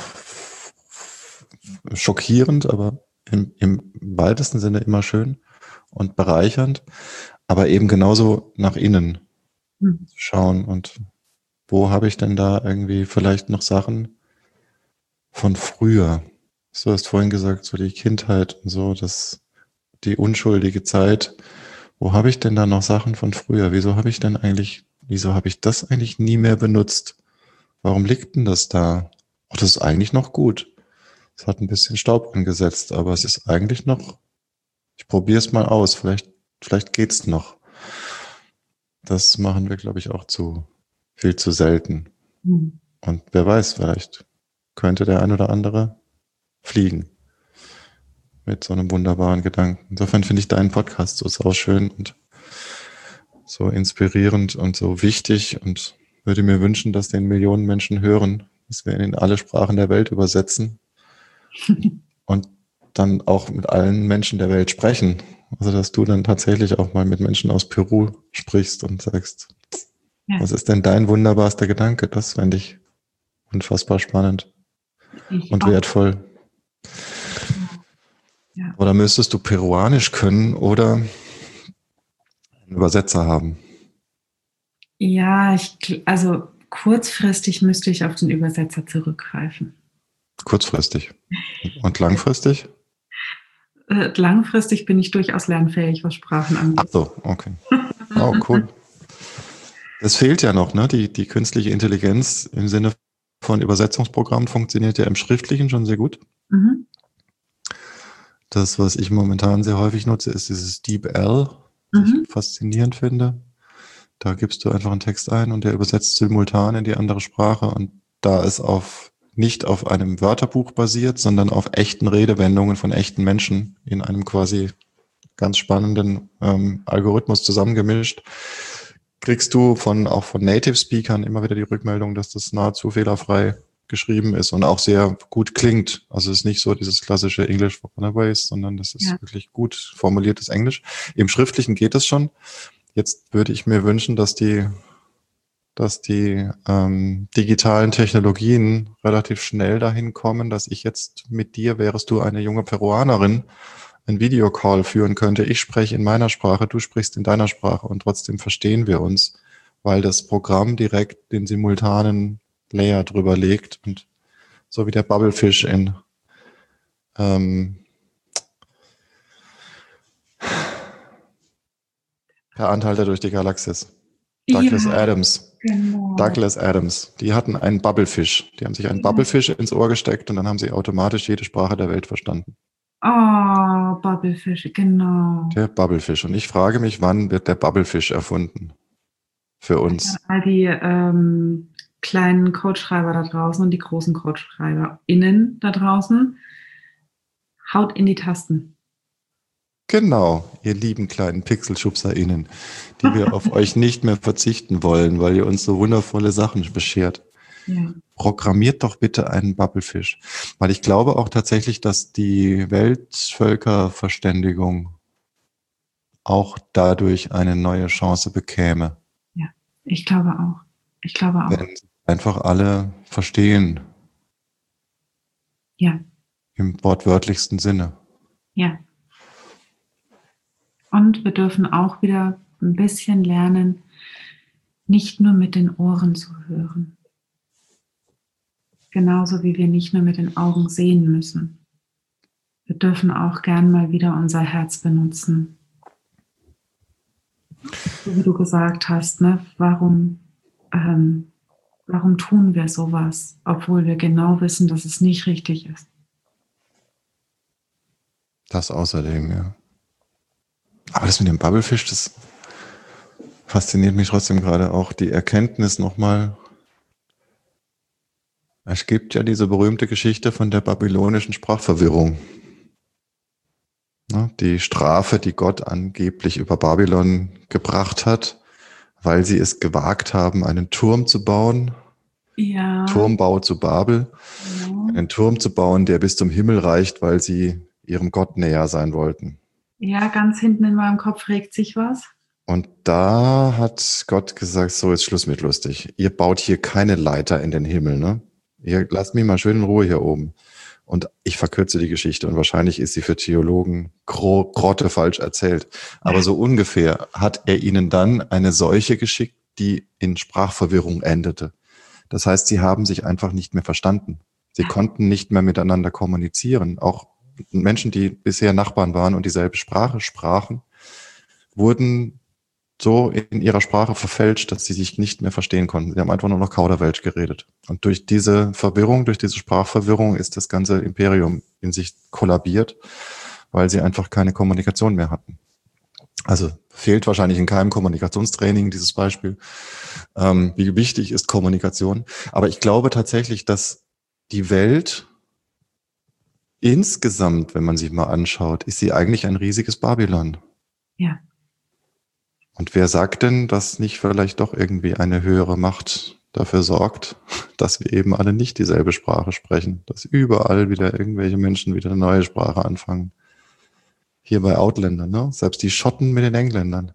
schockierend, aber im, im weitesten Sinne immer schön und bereichernd, aber eben genauso nach innen mhm. schauen und wo habe ich denn da irgendwie vielleicht noch Sachen von früher? Du hast vorhin gesagt, so die Kindheit und so, das, die unschuldige Zeit. Wo habe ich denn da noch Sachen von früher? Wieso habe ich denn eigentlich, wieso habe ich das eigentlich nie mehr benutzt? Warum liegt denn das da? Oh, das ist eigentlich noch gut. Es hat ein bisschen Staub angesetzt, aber es ist eigentlich noch, ich probiere es mal aus, vielleicht, vielleicht geht's noch. Das machen wir, glaube ich, auch zu viel zu selten. Mhm. Und wer weiß, vielleicht könnte der ein oder andere fliegen mit so einem wunderbaren Gedanken. Insofern finde ich deinen Podcast so sauschön und so inspirierend und so wichtig und würde mir wünschen, dass den Millionen Menschen hören, dass wir ihn in alle Sprachen der Welt übersetzen und dann auch mit allen Menschen der Welt sprechen. Also dass du dann tatsächlich auch mal mit Menschen aus Peru sprichst und sagst, ja. Was ist denn dein wunderbarster Gedanke? Das fände ich unfassbar spannend ich und auch. Wertvoll. Ja. Oder müsstest du Peruanisch können oder einen Übersetzer haben? Ja, ich, also kurzfristig müsste ich auf den Übersetzer zurückgreifen. Kurzfristig. Und langfristig? Äh, langfristig bin ich durchaus lernfähig, was Sprachen angeht. Ach so, okay. Oh, cool. Das fehlt ja noch, ne? Die, die künstliche Intelligenz im Sinne von Übersetzungsprogrammen funktioniert ja im Schriftlichen schon sehr gut. Mhm. Das, was ich momentan sehr häufig nutze, ist dieses DeepL, was mhm. ich faszinierend finde. Da gibst du einfach einen Text ein und der übersetzt simultan in die andere Sprache. Und da es auf nicht auf einem Wörterbuch basiert, sondern auf echten Redewendungen von echten Menschen in einem quasi ganz spannenden ähm, Algorithmus zusammengemischt, kriegst du von auch von Native Speakern immer wieder die Rückmeldung, dass das nahezu fehlerfrei geschrieben ist und auch sehr gut klingt. Also es ist nicht so dieses klassische English for Runaways, sondern das ist ja. wirklich gut formuliertes Englisch. Im Schriftlichen geht es schon. Jetzt würde ich mir wünschen, dass die, dass die ähm, digitalen Technologien relativ schnell dahin kommen, dass ich jetzt mit dir, wärest du eine junge Peruanerin, einen Videocall führen könnte. Ich spreche in meiner Sprache, du sprichst in deiner Sprache und trotzdem verstehen wir uns, weil das Programm direkt den simultanen Layer drüber legt und so wie der Bubblefish in ähm, Per Anhalter durch die Galaxis. Douglas ja, Adams. Genau. Douglas Adams. Die hatten einen Bubblefish. Die haben sich einen ja. Bubblefish ins Ohr gesteckt und dann haben sie automatisch jede Sprache der Welt verstanden. Oh, Bubblefish, genau. Der Bubblefish. Und ich frage mich, wann wird der Bubblefish erfunden? Für uns. All die ähm, kleinen Codeschreiber da draußen und die großen CodeschreiberInnen da draußen. Haut in die Tasten. Genau, ihr lieben kleinen PixelschubserInnen, die wir auf euch nicht mehr verzichten wollen, weil ihr uns so wundervolle Sachen beschert. Ja. Programmiert doch bitte einen Bubblefish. Weil ich glaube auch tatsächlich, dass die Weltvölkerverständigung auch dadurch eine neue Chance bekäme. Ja, ich glaube auch. Ich glaube auch. Wenn einfach alle verstehen. Ja. Im wortwörtlichsten Sinne. Ja. Und wir dürfen auch wieder ein bisschen lernen, nicht nur mit den Ohren zu hören. Genauso wie wir nicht nur mit den Augen sehen müssen. Wir dürfen auch gern mal wieder unser Herz benutzen. So wie du gesagt hast, ne? Warum ähm, Warum tun wir sowas, obwohl wir genau wissen, dass es nicht richtig ist? Das außerdem, ja. Aber das mit dem Bubblefish, das fasziniert mich trotzdem gerade auch, die Erkenntnis nochmal. Es gibt ja diese berühmte Geschichte von der babylonischen Sprachverwirrung. Die Strafe, die Gott angeblich über Babylon gebracht hat, weil sie es gewagt haben, einen Turm zu bauen. Ja. Turmbau zu Babel. Ja. Einen Turm zu bauen, der bis zum Himmel reicht, weil sie ihrem Gott näher sein wollten. Ja, ganz hinten in meinem Kopf regt sich was. Und da hat Gott gesagt, so, ist Schluss mit lustig. Ihr baut hier keine Leiter in den Himmel, ne? Ihr lasst mich mal schön in Ruhe hier oben. Und ich verkürze die Geschichte und wahrscheinlich ist sie für Theologen gro- grotte falsch erzählt. Aber so ungefähr hat er ihnen dann eine Seuche geschickt, die in Sprachverwirrung endete. Das heißt, sie haben sich einfach nicht mehr verstanden. Sie konnten nicht mehr miteinander kommunizieren. Auch Menschen, die bisher Nachbarn waren und dieselbe Sprache sprachen, wurden so in ihrer Sprache verfälscht, dass sie sich nicht mehr verstehen konnten. Sie haben einfach nur noch Kauderwelsch geredet. Und durch diese Verwirrung, durch diese Sprachverwirrung ist das ganze Imperium in sich kollabiert, weil sie einfach keine Kommunikation mehr hatten. Also fehlt wahrscheinlich in keinem Kommunikationstraining dieses Beispiel. Ähm, wie wichtig ist Kommunikation? Aber ich glaube tatsächlich, dass die Welt insgesamt, wenn man sich mal anschaut, ist sie eigentlich ein riesiges Babylon. Ja. Und wer sagt denn, dass nicht vielleicht doch irgendwie eine höhere Macht dafür sorgt, dass wir eben alle nicht dieselbe Sprache sprechen, dass überall wieder irgendwelche Menschen wieder eine neue Sprache anfangen. Hier bei Outlander, ne? Selbst die Schotten mit den Engländern.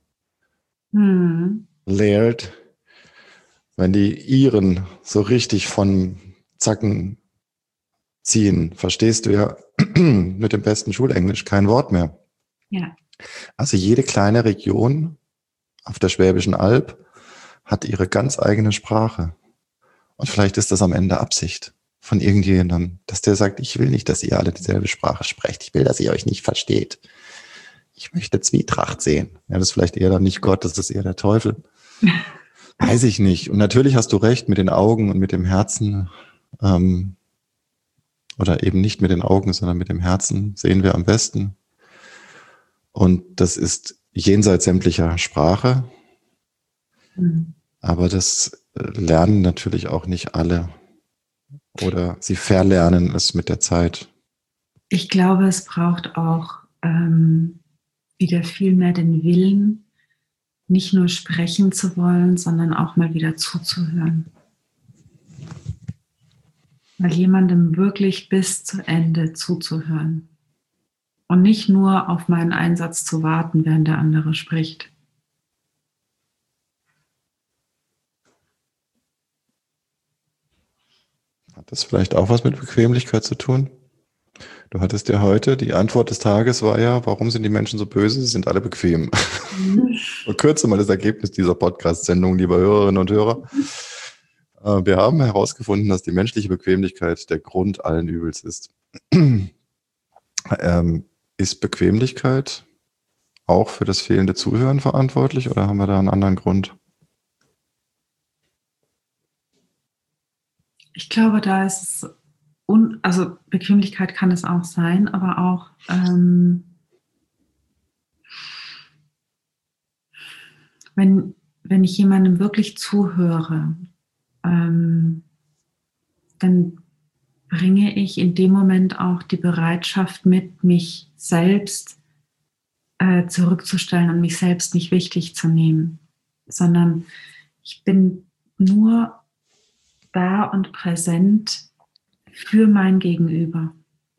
Hm. Laird, wenn die Iren so richtig von Zacken ziehen, verstehst du ja mit dem besten Schulenglisch kein Wort mehr. Ja. Also jede kleine Region auf der Schwäbischen Alb hat ihre ganz eigene Sprache. Und vielleicht ist das am Ende Absicht von irgendjemandem, dass der sagt, ich will nicht, dass ihr alle dieselbe Sprache sprecht. Ich will, dass ihr euch nicht versteht. Ich möchte Zwietracht sehen. Ja, das ist vielleicht eher dann nicht Gott, das ist eher der Teufel. Weiß ich nicht. Und natürlich hast du recht mit den Augen und mit dem Herzen. Ähm, oder eben nicht mit den Augen, sondern mit dem Herzen sehen wir am besten. Und das ist jenseits sämtlicher Sprache. Mhm. Aber das lernen natürlich auch nicht alle. Oder sie verlernen es mit der Zeit. Ich glaube, es braucht auch ähm, wieder viel mehr den Willen, nicht nur sprechen zu wollen, sondern auch mal wieder zuzuhören. Mal jemandem wirklich bis zu Ende zuzuhören. Und nicht nur auf meinen Einsatz zu warten, während der andere spricht. Hat das vielleicht auch was mit Bequemlichkeit zu tun? Du hattest ja heute, die Antwort des Tages war ja, warum sind die Menschen so böse? Sie sind alle bequem. Mhm. Und kürze mal das Ergebnis dieser Podcast-Sendung, liebe Hörerinnen und Hörer. Wir haben herausgefunden, dass die menschliche Bequemlichkeit der Grund allen Übels ist. ähm, ist Bequemlichkeit auch für das fehlende Zuhören verantwortlich oder haben wir da einen anderen Grund? Ich glaube, da ist es, un- also Bequemlichkeit kann es auch sein, aber auch ähm, wenn, wenn ich jemandem wirklich zuhöre, ähm, dann bringe ich in dem Moment auch die Bereitschaft mit, mich selbst äh, zurückzustellen und mich selbst nicht wichtig zu nehmen, sondern ich bin nur da und präsent für mein Gegenüber.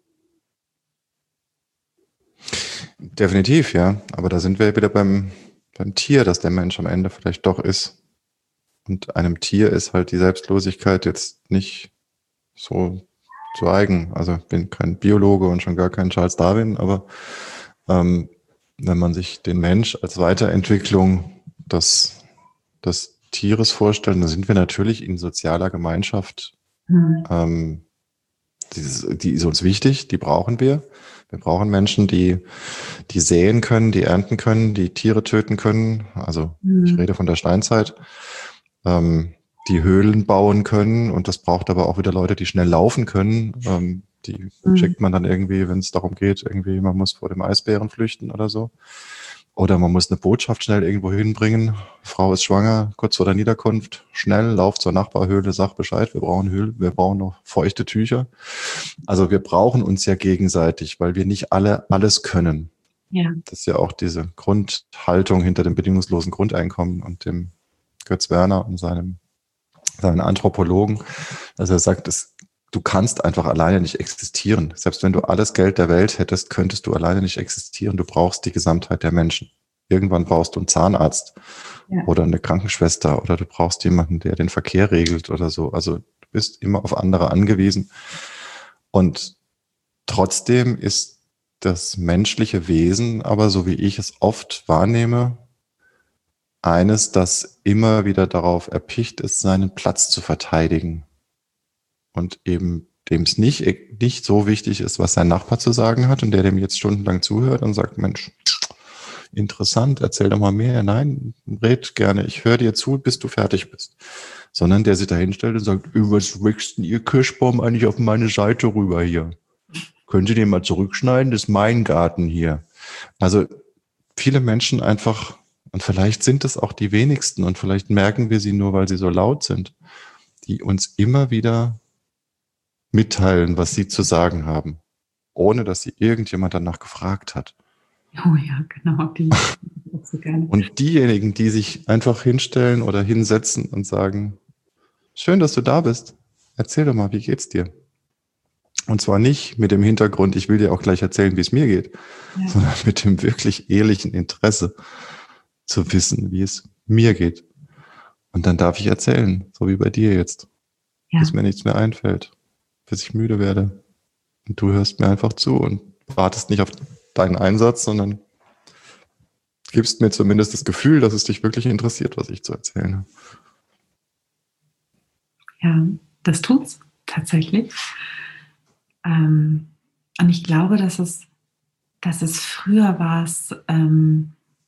Definitiv, ja. Aber da sind wir wieder beim, beim Tier, dass der Mensch am Ende vielleicht doch ist. Und einem Tier ist halt die Selbstlosigkeit jetzt nicht so zu eigen. Also ich bin kein Biologe und schon gar kein Charles Darwin, aber ähm, wenn man sich den Mensch als Weiterentwicklung des, des Tieres vorstellt, dann sind wir natürlich in sozialer Gemeinschaft. Hm. Ähm, die, die ist uns wichtig, die brauchen wir. Wir brauchen Menschen, die, die säen können, die ernten können, die Tiere töten können. Also hm. ich rede von der Steinzeit. Ähm, die Höhlen bauen können. Und das braucht aber auch wieder Leute, die schnell laufen können. Ähm, die mhm. schickt man dann irgendwie, wenn es darum geht, irgendwie, man muss vor dem Eisbären flüchten oder so. Oder man muss eine Botschaft schnell irgendwo hinbringen. Frau ist schwanger, kurz vor der Niederkunft. Schnell, lauf zur Nachbarhöhle, sag Bescheid, wir brauchen Höhle, wir brauchen noch feuchte Tücher. Also wir brauchen uns ja gegenseitig, weil wir nicht alle alles können. Ja. Das ist ja auch diese Grundhaltung hinter dem bedingungslosen Grundeinkommen und dem Götz Werner und seinem, seinen Anthropologen. Also er sagt, es, du kannst einfach alleine nicht existieren. Selbst wenn du alles Geld der Welt hättest, könntest du alleine nicht existieren. Du brauchst die Gesamtheit der Menschen. Irgendwann brauchst du einen Zahnarzt ja. oder eine Krankenschwester oder du brauchst jemanden, der den Verkehr regelt oder so. Also du bist immer auf andere angewiesen. Und trotzdem ist das menschliche Wesen, aber so wie ich es oft wahrnehme, eines, das immer wieder darauf erpicht ist, seinen Platz zu verteidigen. Und eben dem es nicht, nicht so wichtig ist, was sein Nachbar zu sagen hat und der dem jetzt stundenlang zuhört und sagt, Mensch, interessant, erzähl doch mal mehr. Nein, red gerne, ich höre dir zu, bis du fertig bist. Sondern der sich da hinstellt und sagt, was wächst denn ihr Kirschbaum eigentlich auf meine Seite rüber hier? Können Sie den mal zurückschneiden? Das ist mein Garten hier. Also viele Menschen einfach, und vielleicht sind es auch die wenigsten und vielleicht merken wir sie nur, weil sie so laut sind, die uns immer wieder mitteilen, was sie zu sagen haben, ohne dass sie irgendjemand danach gefragt hat. Oh ja, genau. Die so gerne. Und diejenigen, die sich einfach hinstellen oder hinsetzen und sagen, schön, dass du da bist, erzähl doch mal, wie geht's dir? Und zwar nicht mit dem Hintergrund, ich will dir auch gleich erzählen, wie es mir geht, ja. sondern mit dem wirklich ehrlichen Interesse zu wissen, wie es mir geht. Und dann darf ich erzählen, so wie bei dir jetzt, ja. bis mir nichts mehr einfällt, bis ich müde werde. Und du hörst mir einfach zu und wartest nicht auf deinen Einsatz, sondern gibst mir zumindest das Gefühl, dass es dich wirklich interessiert, was ich zu erzählen habe. Ja, das tut's tatsächlich. Ähm, und ich glaube, dass es, dass es früher war es, ähm,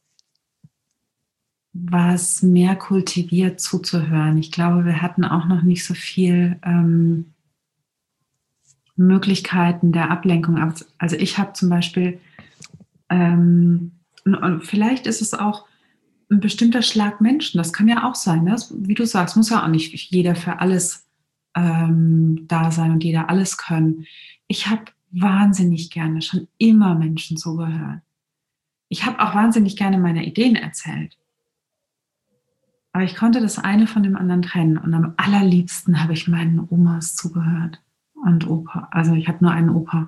war es mehr kultiviert zuzuhören. Ich glaube, wir hatten auch noch nicht so viel ähm, Möglichkeiten der Ablenkung. Also ich habe zum Beispiel, ähm, und vielleicht ist es auch ein bestimmter Schlag Menschen, das kann ja auch sein, ne? Wie du sagst, muss ja auch nicht jeder für alles ähm, da sein und jeder alles können. Ich habe wahnsinnig gerne schon immer Menschen zugehört. Ich habe auch wahnsinnig gerne meine Ideen erzählt. Aber ich konnte das eine von dem anderen trennen. Und am allerliebsten habe ich meinen Omas zugehört. Und Opa. Also ich habe nur einen Opa.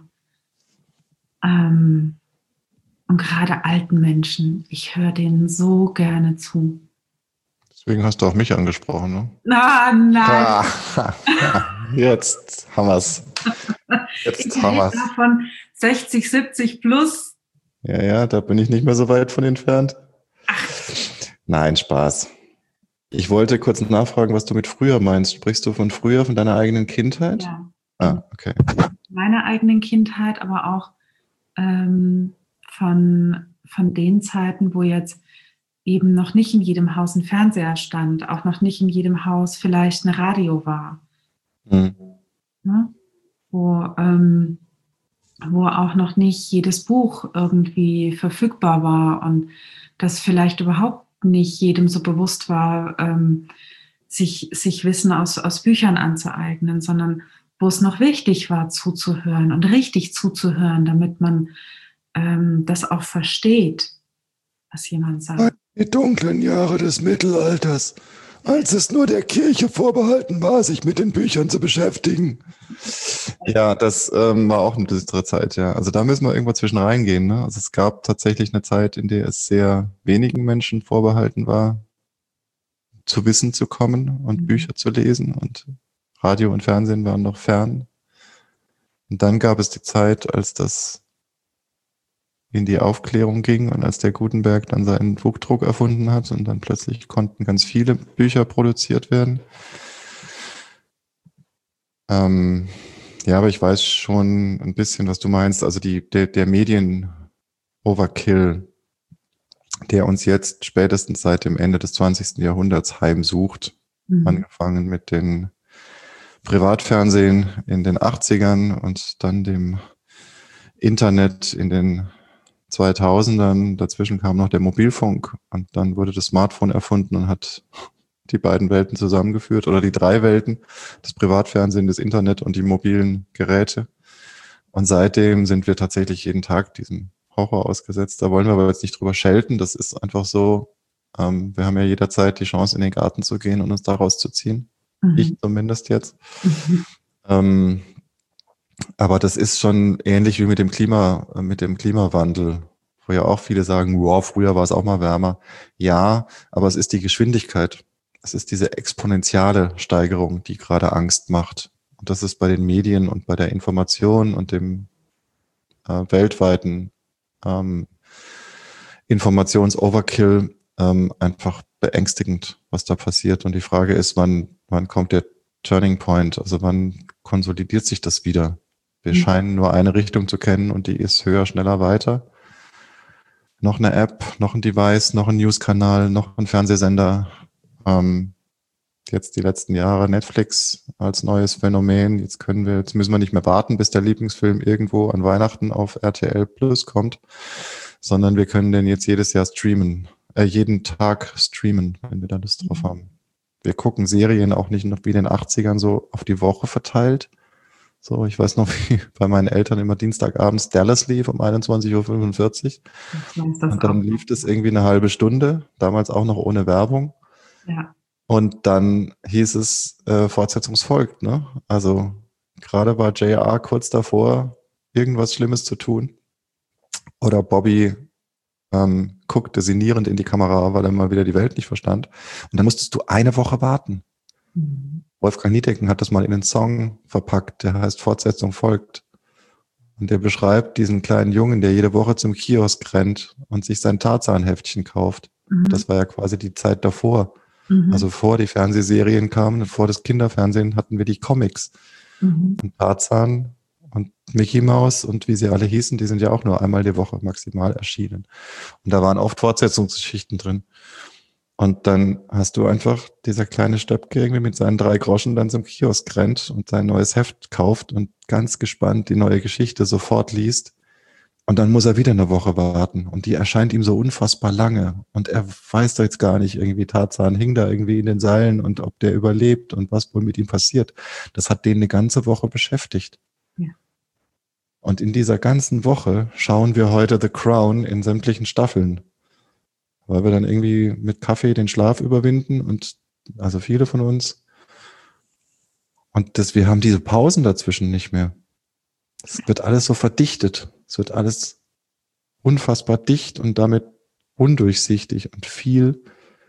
Ähm, und gerade alten Menschen. Ich höre denen so gerne zu. Deswegen hast du auch mich angesprochen, ne? Ah, nein. Ah, jetzt haben wir es. Jetzt ich haben wir es. Davon sechzig, siebzig plus. Ja, ja, da bin ich nicht mehr so weit von entfernt. Ach. Nein, Spaß. Ich wollte kurz nachfragen, was du mit früher meinst. Sprichst du von früher, von deiner eigenen Kindheit? Ja. Ah, okay. Meiner eigenen Kindheit, aber auch ähm, von, von den Zeiten, wo jetzt eben noch nicht in jedem Haus ein Fernseher stand, auch noch nicht in jedem Haus vielleicht ein Radio war. Mhm. Ne? Wo, ähm, wo auch noch nicht jedes Buch irgendwie verfügbar war und das vielleicht überhaupt nicht jedem so bewusst war, ähm, sich, sich Wissen aus, aus Büchern anzueignen, sondern wo es noch wichtig war, zuzuhören und richtig zuzuhören, damit man ähm, das auch versteht, was jemand sagt. Die dunklen Jahre des Mittelalters, als es nur der Kirche vorbehalten war, sich mit den Büchern zu beschäftigen. Ja, das ähm, war auch eine düstere Zeit, ja. Also da müssen wir irgendwo zwischen reingehen, ne? Also es gab tatsächlich eine Zeit, in der es sehr wenigen Menschen vorbehalten war, zu Wissen zu kommen und mhm. Bücher zu lesen, und Radio und Fernsehen waren noch fern. Und dann gab es die Zeit, als das in die Aufklärung ging und als der Gutenberg dann seinen Buchdruck erfunden hat und dann plötzlich konnten ganz viele Bücher produziert werden. Ähm, ja, aber ich weiß schon ein bisschen, was du meinst. Also die, der, der Medien-Overkill, der uns jetzt spätestens seit dem Ende des zwanzigsten Jahrhunderts heimsucht, Mhm. Angefangen mit den Privatfernsehen in den achtzigern und dann dem Internet in den zweitausendern. Dazwischen kam noch der Mobilfunk und dann wurde das Smartphone erfunden und hat die beiden Welten zusammengeführt oder die drei Welten, das Privatfernsehen, das Internet und die mobilen Geräte. Und seitdem sind wir tatsächlich jeden Tag diesem Horror ausgesetzt. Da wollen wir aber jetzt nicht drüber schelten. Das ist einfach so, ähm, wir haben ja jederzeit die Chance, in den Garten zu gehen und uns da rauszuziehen. Mhm. Ich zumindest jetzt. Mhm. Ähm, aber das ist schon ähnlich wie mit dem Klima, mit dem Klimawandel, wo ja auch viele sagen, wow, früher war es auch mal wärmer. Ja, aber es ist die Geschwindigkeit. Es ist diese exponentielle Steigerung, die gerade Angst macht. Und das ist bei den Medien und bei der Information und dem äh, weltweiten ähm, Informations-Overkill ähm, einfach beängstigend, was da passiert. Und die Frage ist, wann, wann kommt der Turning Point? Also wann konsolidiert sich das wieder? Wir Mhm. scheinen nur eine Richtung zu kennen und die ist höher, schneller, weiter. Noch eine App, noch ein Device, noch ein News-Kanal, noch ein Fernsehsender. Ähm, jetzt die letzten Jahre Netflix als neues Phänomen. Jetzt können wir, jetzt müssen wir nicht mehr warten, bis der Lieblingsfilm irgendwo an Weihnachten auf R T L Plus kommt, sondern wir können den jetzt jedes Jahr streamen, äh, jeden Tag streamen, wenn wir da Lust drauf haben. Wir gucken Serien auch nicht noch wie in den achtzigern so auf die Woche verteilt. So, ich weiß noch, wie bei meinen Eltern immer Dienstagabends Dallas lief um einundzwanzig Uhr fünfundvierzig. Ich weiß das Und dann auch. lief das irgendwie eine halbe Stunde, damals auch noch ohne Werbung. Ja. Und dann hieß es, äh, Fortsetzungsfolgt, ne? Also gerade war J R kurz davor, irgendwas Schlimmes zu tun. Oder Bobby ähm, guckte sinnierend in die Kamera, weil er mal wieder die Welt nicht verstand. Und dann musstest du eine Woche warten. Mhm. Wolfgang Niedecken hat das mal in einen Song verpackt, der heißt Fortsetzung folgt. Und der beschreibt diesen kleinen Jungen, der jede Woche zum Kiosk rennt und sich sein Tarzan-Heftchen kauft. Mhm. Das war ja quasi die Zeit davor. Mhm. Also vor die Fernsehserien kamen, vor das Kinderfernsehen hatten wir die Comics. Mhm. Und Tarzan und Mickey Mouse und wie sie alle hießen, die sind ja auch nur einmal die Woche maximal erschienen. Und da waren oft Fortsetzungsgeschichten drin. Und dann hast du einfach dieser kleine Stöpke irgendwie mit seinen drei Groschen dann zum Kiosk rennt und sein neues Heft kauft und ganz gespannt die neue Geschichte sofort liest. Und dann muss er wieder eine Woche warten. Und die erscheint ihm so unfassbar lange. Und er weiß da jetzt gar nicht, irgendwie Tarzan hing da irgendwie in den Seilen und ob der überlebt und was wohl mit ihm passiert. Das hat den eine ganze Woche beschäftigt. Ja. Und in dieser ganzen Woche schauen wir heute The Crown in sämtlichen Staffeln. Weil wir dann irgendwie mit Kaffee den Schlaf überwinden und also viele von uns. Und das, wir haben diese Pausen dazwischen nicht mehr. Es wird alles so verdichtet. Es wird alles unfassbar dicht und damit undurchsichtig und viel.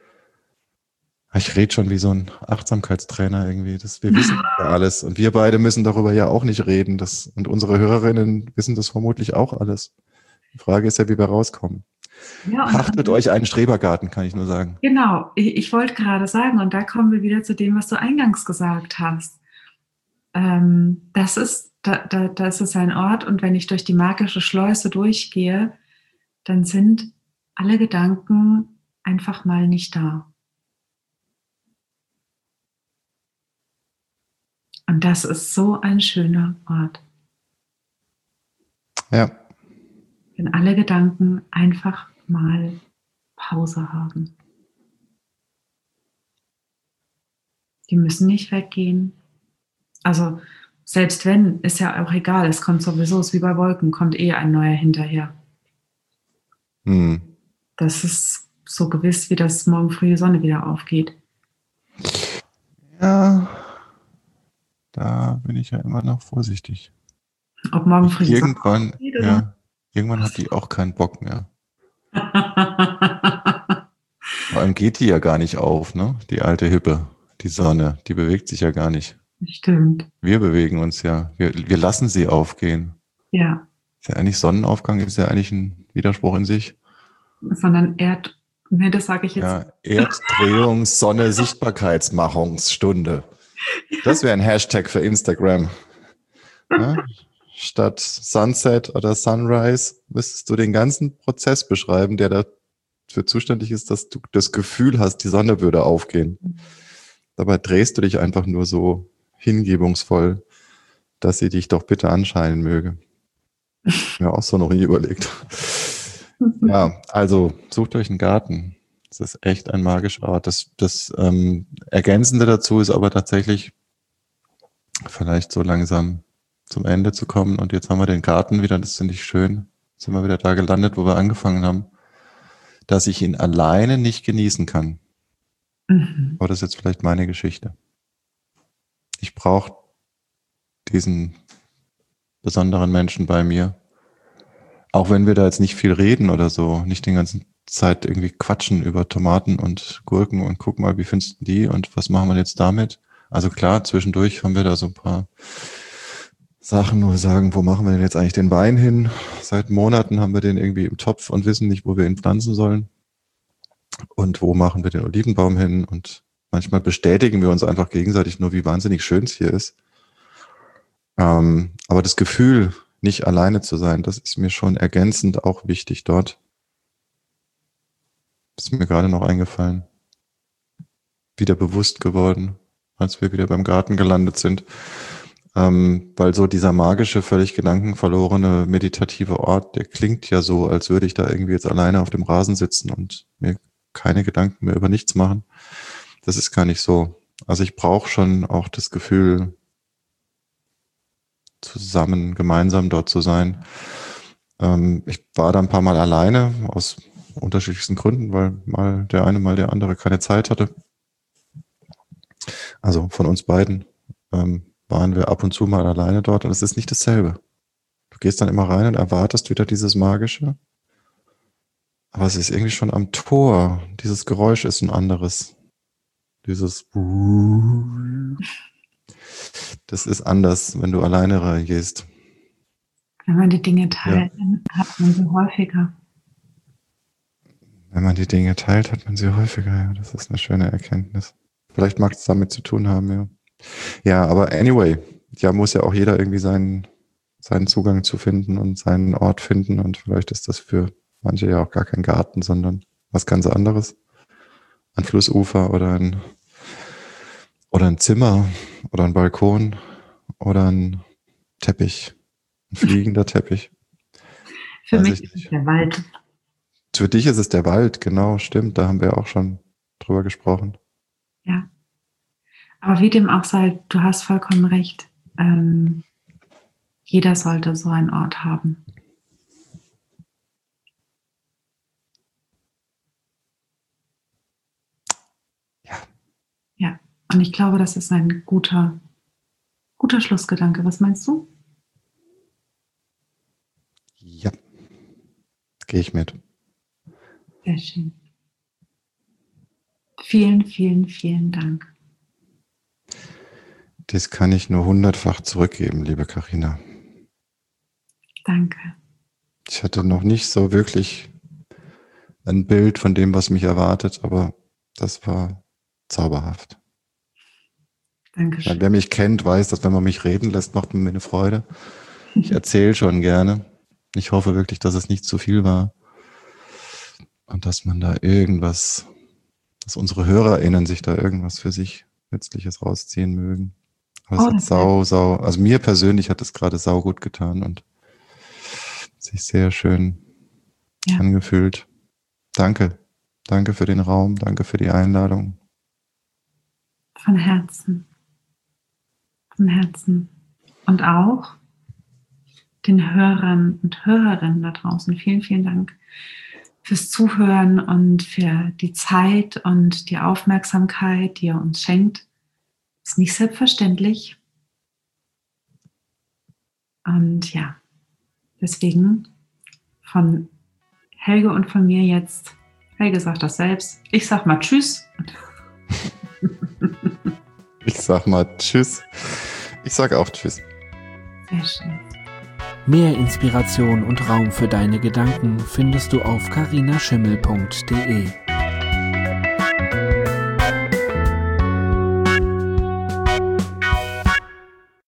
Ich rede schon wie so ein Achtsamkeitstrainer irgendwie. Das, wir wissen ja alles. Und wir beide müssen darüber ja auch nicht reden. Das, und unsere Hörerinnen wissen das vermutlich auch alles. Die Frage ist ja, wie wir rauskommen. Ja, und Pachtet euch einen Schrebergarten, kann ich nur sagen. genau, ich, ich wollte gerade sagen, und da kommen wir wieder zu dem, was du eingangs gesagt hast. Ähm, das ist, da, da, das ist ein Ort, und wenn ich durch die magische Schleuse durchgehe, dann sind alle Gedanken einfach mal nicht da. Und das ist so ein schöner Ort. Ja. Wenn alle Gedanken einfach mal Pause haben. Die müssen nicht weggehen. Also selbst wenn, ist ja auch egal, es kommt sowieso, es ist wie bei Wolken, kommt eh ein neuer hinterher. Hm. Das ist so gewiss, wie das morgen früh die Sonne wieder aufgeht. Ja, da bin ich ja immer noch vorsichtig. Ob morgen früh die Sonne Irgendwann, aufgeht, oder? ja, irgendwann hat die auch keinen Bock mehr. Vor allem geht die ja gar nicht auf, ne? Die alte Hippe, die Sonne, die bewegt sich ja gar nicht. Stimmt. Wir bewegen uns ja. Wir, wir lassen sie aufgehen. Ja. Ist ja eigentlich Sonnenaufgang, ist ja eigentlich ein Widerspruch in sich. Sondern Erd... Ne, das sage ich jetzt. Ja, Erddrehungs-, Sonne, Sichtbarkeitsmachungsstunde. Das wäre ein Hashtag für Instagram. Ja? Statt Sunset oder Sunrise müsstest du den ganzen Prozess beschreiben, der dafür zuständig ist, dass du das Gefühl hast, die Sonne würde aufgehen. Dabei drehst du dich einfach nur so hingebungsvoll, dass sie dich doch bitte anschreien möge. Mir auch so noch nie überlegt. Ja, also sucht euch einen Garten. Das ist echt ein magischer Ort. Das, das ähm, Ergänzende dazu ist aber tatsächlich vielleicht so langsam zum Ende zu kommen. Und jetzt haben wir den Garten wieder, das finde ich schön. Jetzt sind wir wieder da gelandet, wo wir angefangen haben, dass ich ihn alleine nicht genießen kann. Mhm. Aber das ist jetzt vielleicht meine Geschichte. Ich brauche diesen besonderen Menschen bei mir. Auch wenn wir da jetzt nicht viel reden oder so, nicht den ganzen Zeit irgendwie quatschen über Tomaten und Gurken und guck mal, wie findest du die und was machen wir jetzt damit? Also klar, zwischendurch haben wir da so ein paar Sachen, wo wir sagen, wo machen wir denn jetzt eigentlich den Wein hin? Seit Monaten haben wir den irgendwie im Topf und wissen nicht, wo wir ihn pflanzen sollen. Und wo machen wir den Olivenbaum hin? Und manchmal bestätigen wir uns einfach gegenseitig nur, wie wahnsinnig schön es hier ist. Ähm, aber das Gefühl, nicht alleine zu sein, das ist mir schon ergänzend auch wichtig dort. Das ist mir gerade noch eingefallen. Wieder bewusst geworden, als wir wieder beim Garten gelandet sind. Ähm, weil so dieser magische, völlig gedankenverlorene, meditative Ort, der klingt ja so, als würde ich da irgendwie jetzt alleine auf dem Rasen sitzen und mir keine Gedanken mehr über nichts machen. Das ist gar nicht so. Also ich brauche schon auch das Gefühl, zusammen, gemeinsam dort zu sein. Ähm, ich war da ein paar Mal alleine, aus unterschiedlichsten Gründen, weil mal der eine, mal der andere keine Zeit hatte. Also von uns beiden ähm, waren wir ab und zu mal alleine dort und es ist nicht dasselbe. Du gehst dann immer rein und erwartest wieder dieses Magische. Aber es ist irgendwie schon am Tor. Dieses Geräusch ist ein anderes. Dieses Das ist anders, wenn du alleine reingehst. Wenn man die Dinge teilt, ja. Dann hat man sie häufiger. Wenn man die Dinge teilt, hat man sie häufiger. Ja, das ist eine schöne Erkenntnis. Vielleicht mag es damit zu tun haben, ja. Ja, aber anyway, ja, muss ja auch jeder irgendwie seinen, seinen Zugang zu finden und seinen Ort finden. Und vielleicht ist das für manche ja auch gar kein Garten, sondern was ganz anderes. Ein Flussufer oder ein, oder ein Zimmer oder ein Balkon oder ein Teppich. Ein fliegender Teppich. Für Weiß mich ist es der Wald. Für dich ist es der Wald, genau, stimmt. Da haben wir auch schon drüber gesprochen. Ja. Aber wie dem auch sei, du hast vollkommen recht. Ähm, jeder sollte so einen Ort haben. Ja. Ja, und ich glaube, das ist ein guter, guter Schlussgedanke. Was meinst du? Ja, gehe ich mit. Sehr schön. Vielen, vielen, vielen Dank. Das kann ich nur hundertfach zurückgeben, liebe Carina. Danke. Ich hatte noch nicht so wirklich ein Bild von dem, was mich erwartet, aber das war zauberhaft. Dankeschön. Weil wer mich kennt, weiß, dass wenn man mich reden lässt, macht mir eine Freude. Ich erzähle schon gerne. Ich hoffe wirklich, dass es nicht zu viel war und dass man da irgendwas, dass unsere HörerInnen sich da irgendwas für sich Nützliches rausziehen mögen. Aber Oh, es hat sau, sau, also mir persönlich hat es gerade sau gut getan und sich sehr schön ja. angefühlt. Danke. Danke für den Raum. Danke für die Einladung. Von Herzen. Von Herzen. Und auch den Hörern und Hörerinnen da draußen. Vielen, vielen Dank fürs Zuhören und für die Zeit und die Aufmerksamkeit, die ihr uns schenkt. Ist nicht selbstverständlich. Und ja, deswegen von Helge und von mir jetzt, Helge sagt das selbst, ich sag mal Tschüss. Ich sag mal Tschüss. Ich sag auch Tschüss. Sehr schön. Mehr Inspiration und Raum für deine Gedanken findest du auf carina schimmel punkt de.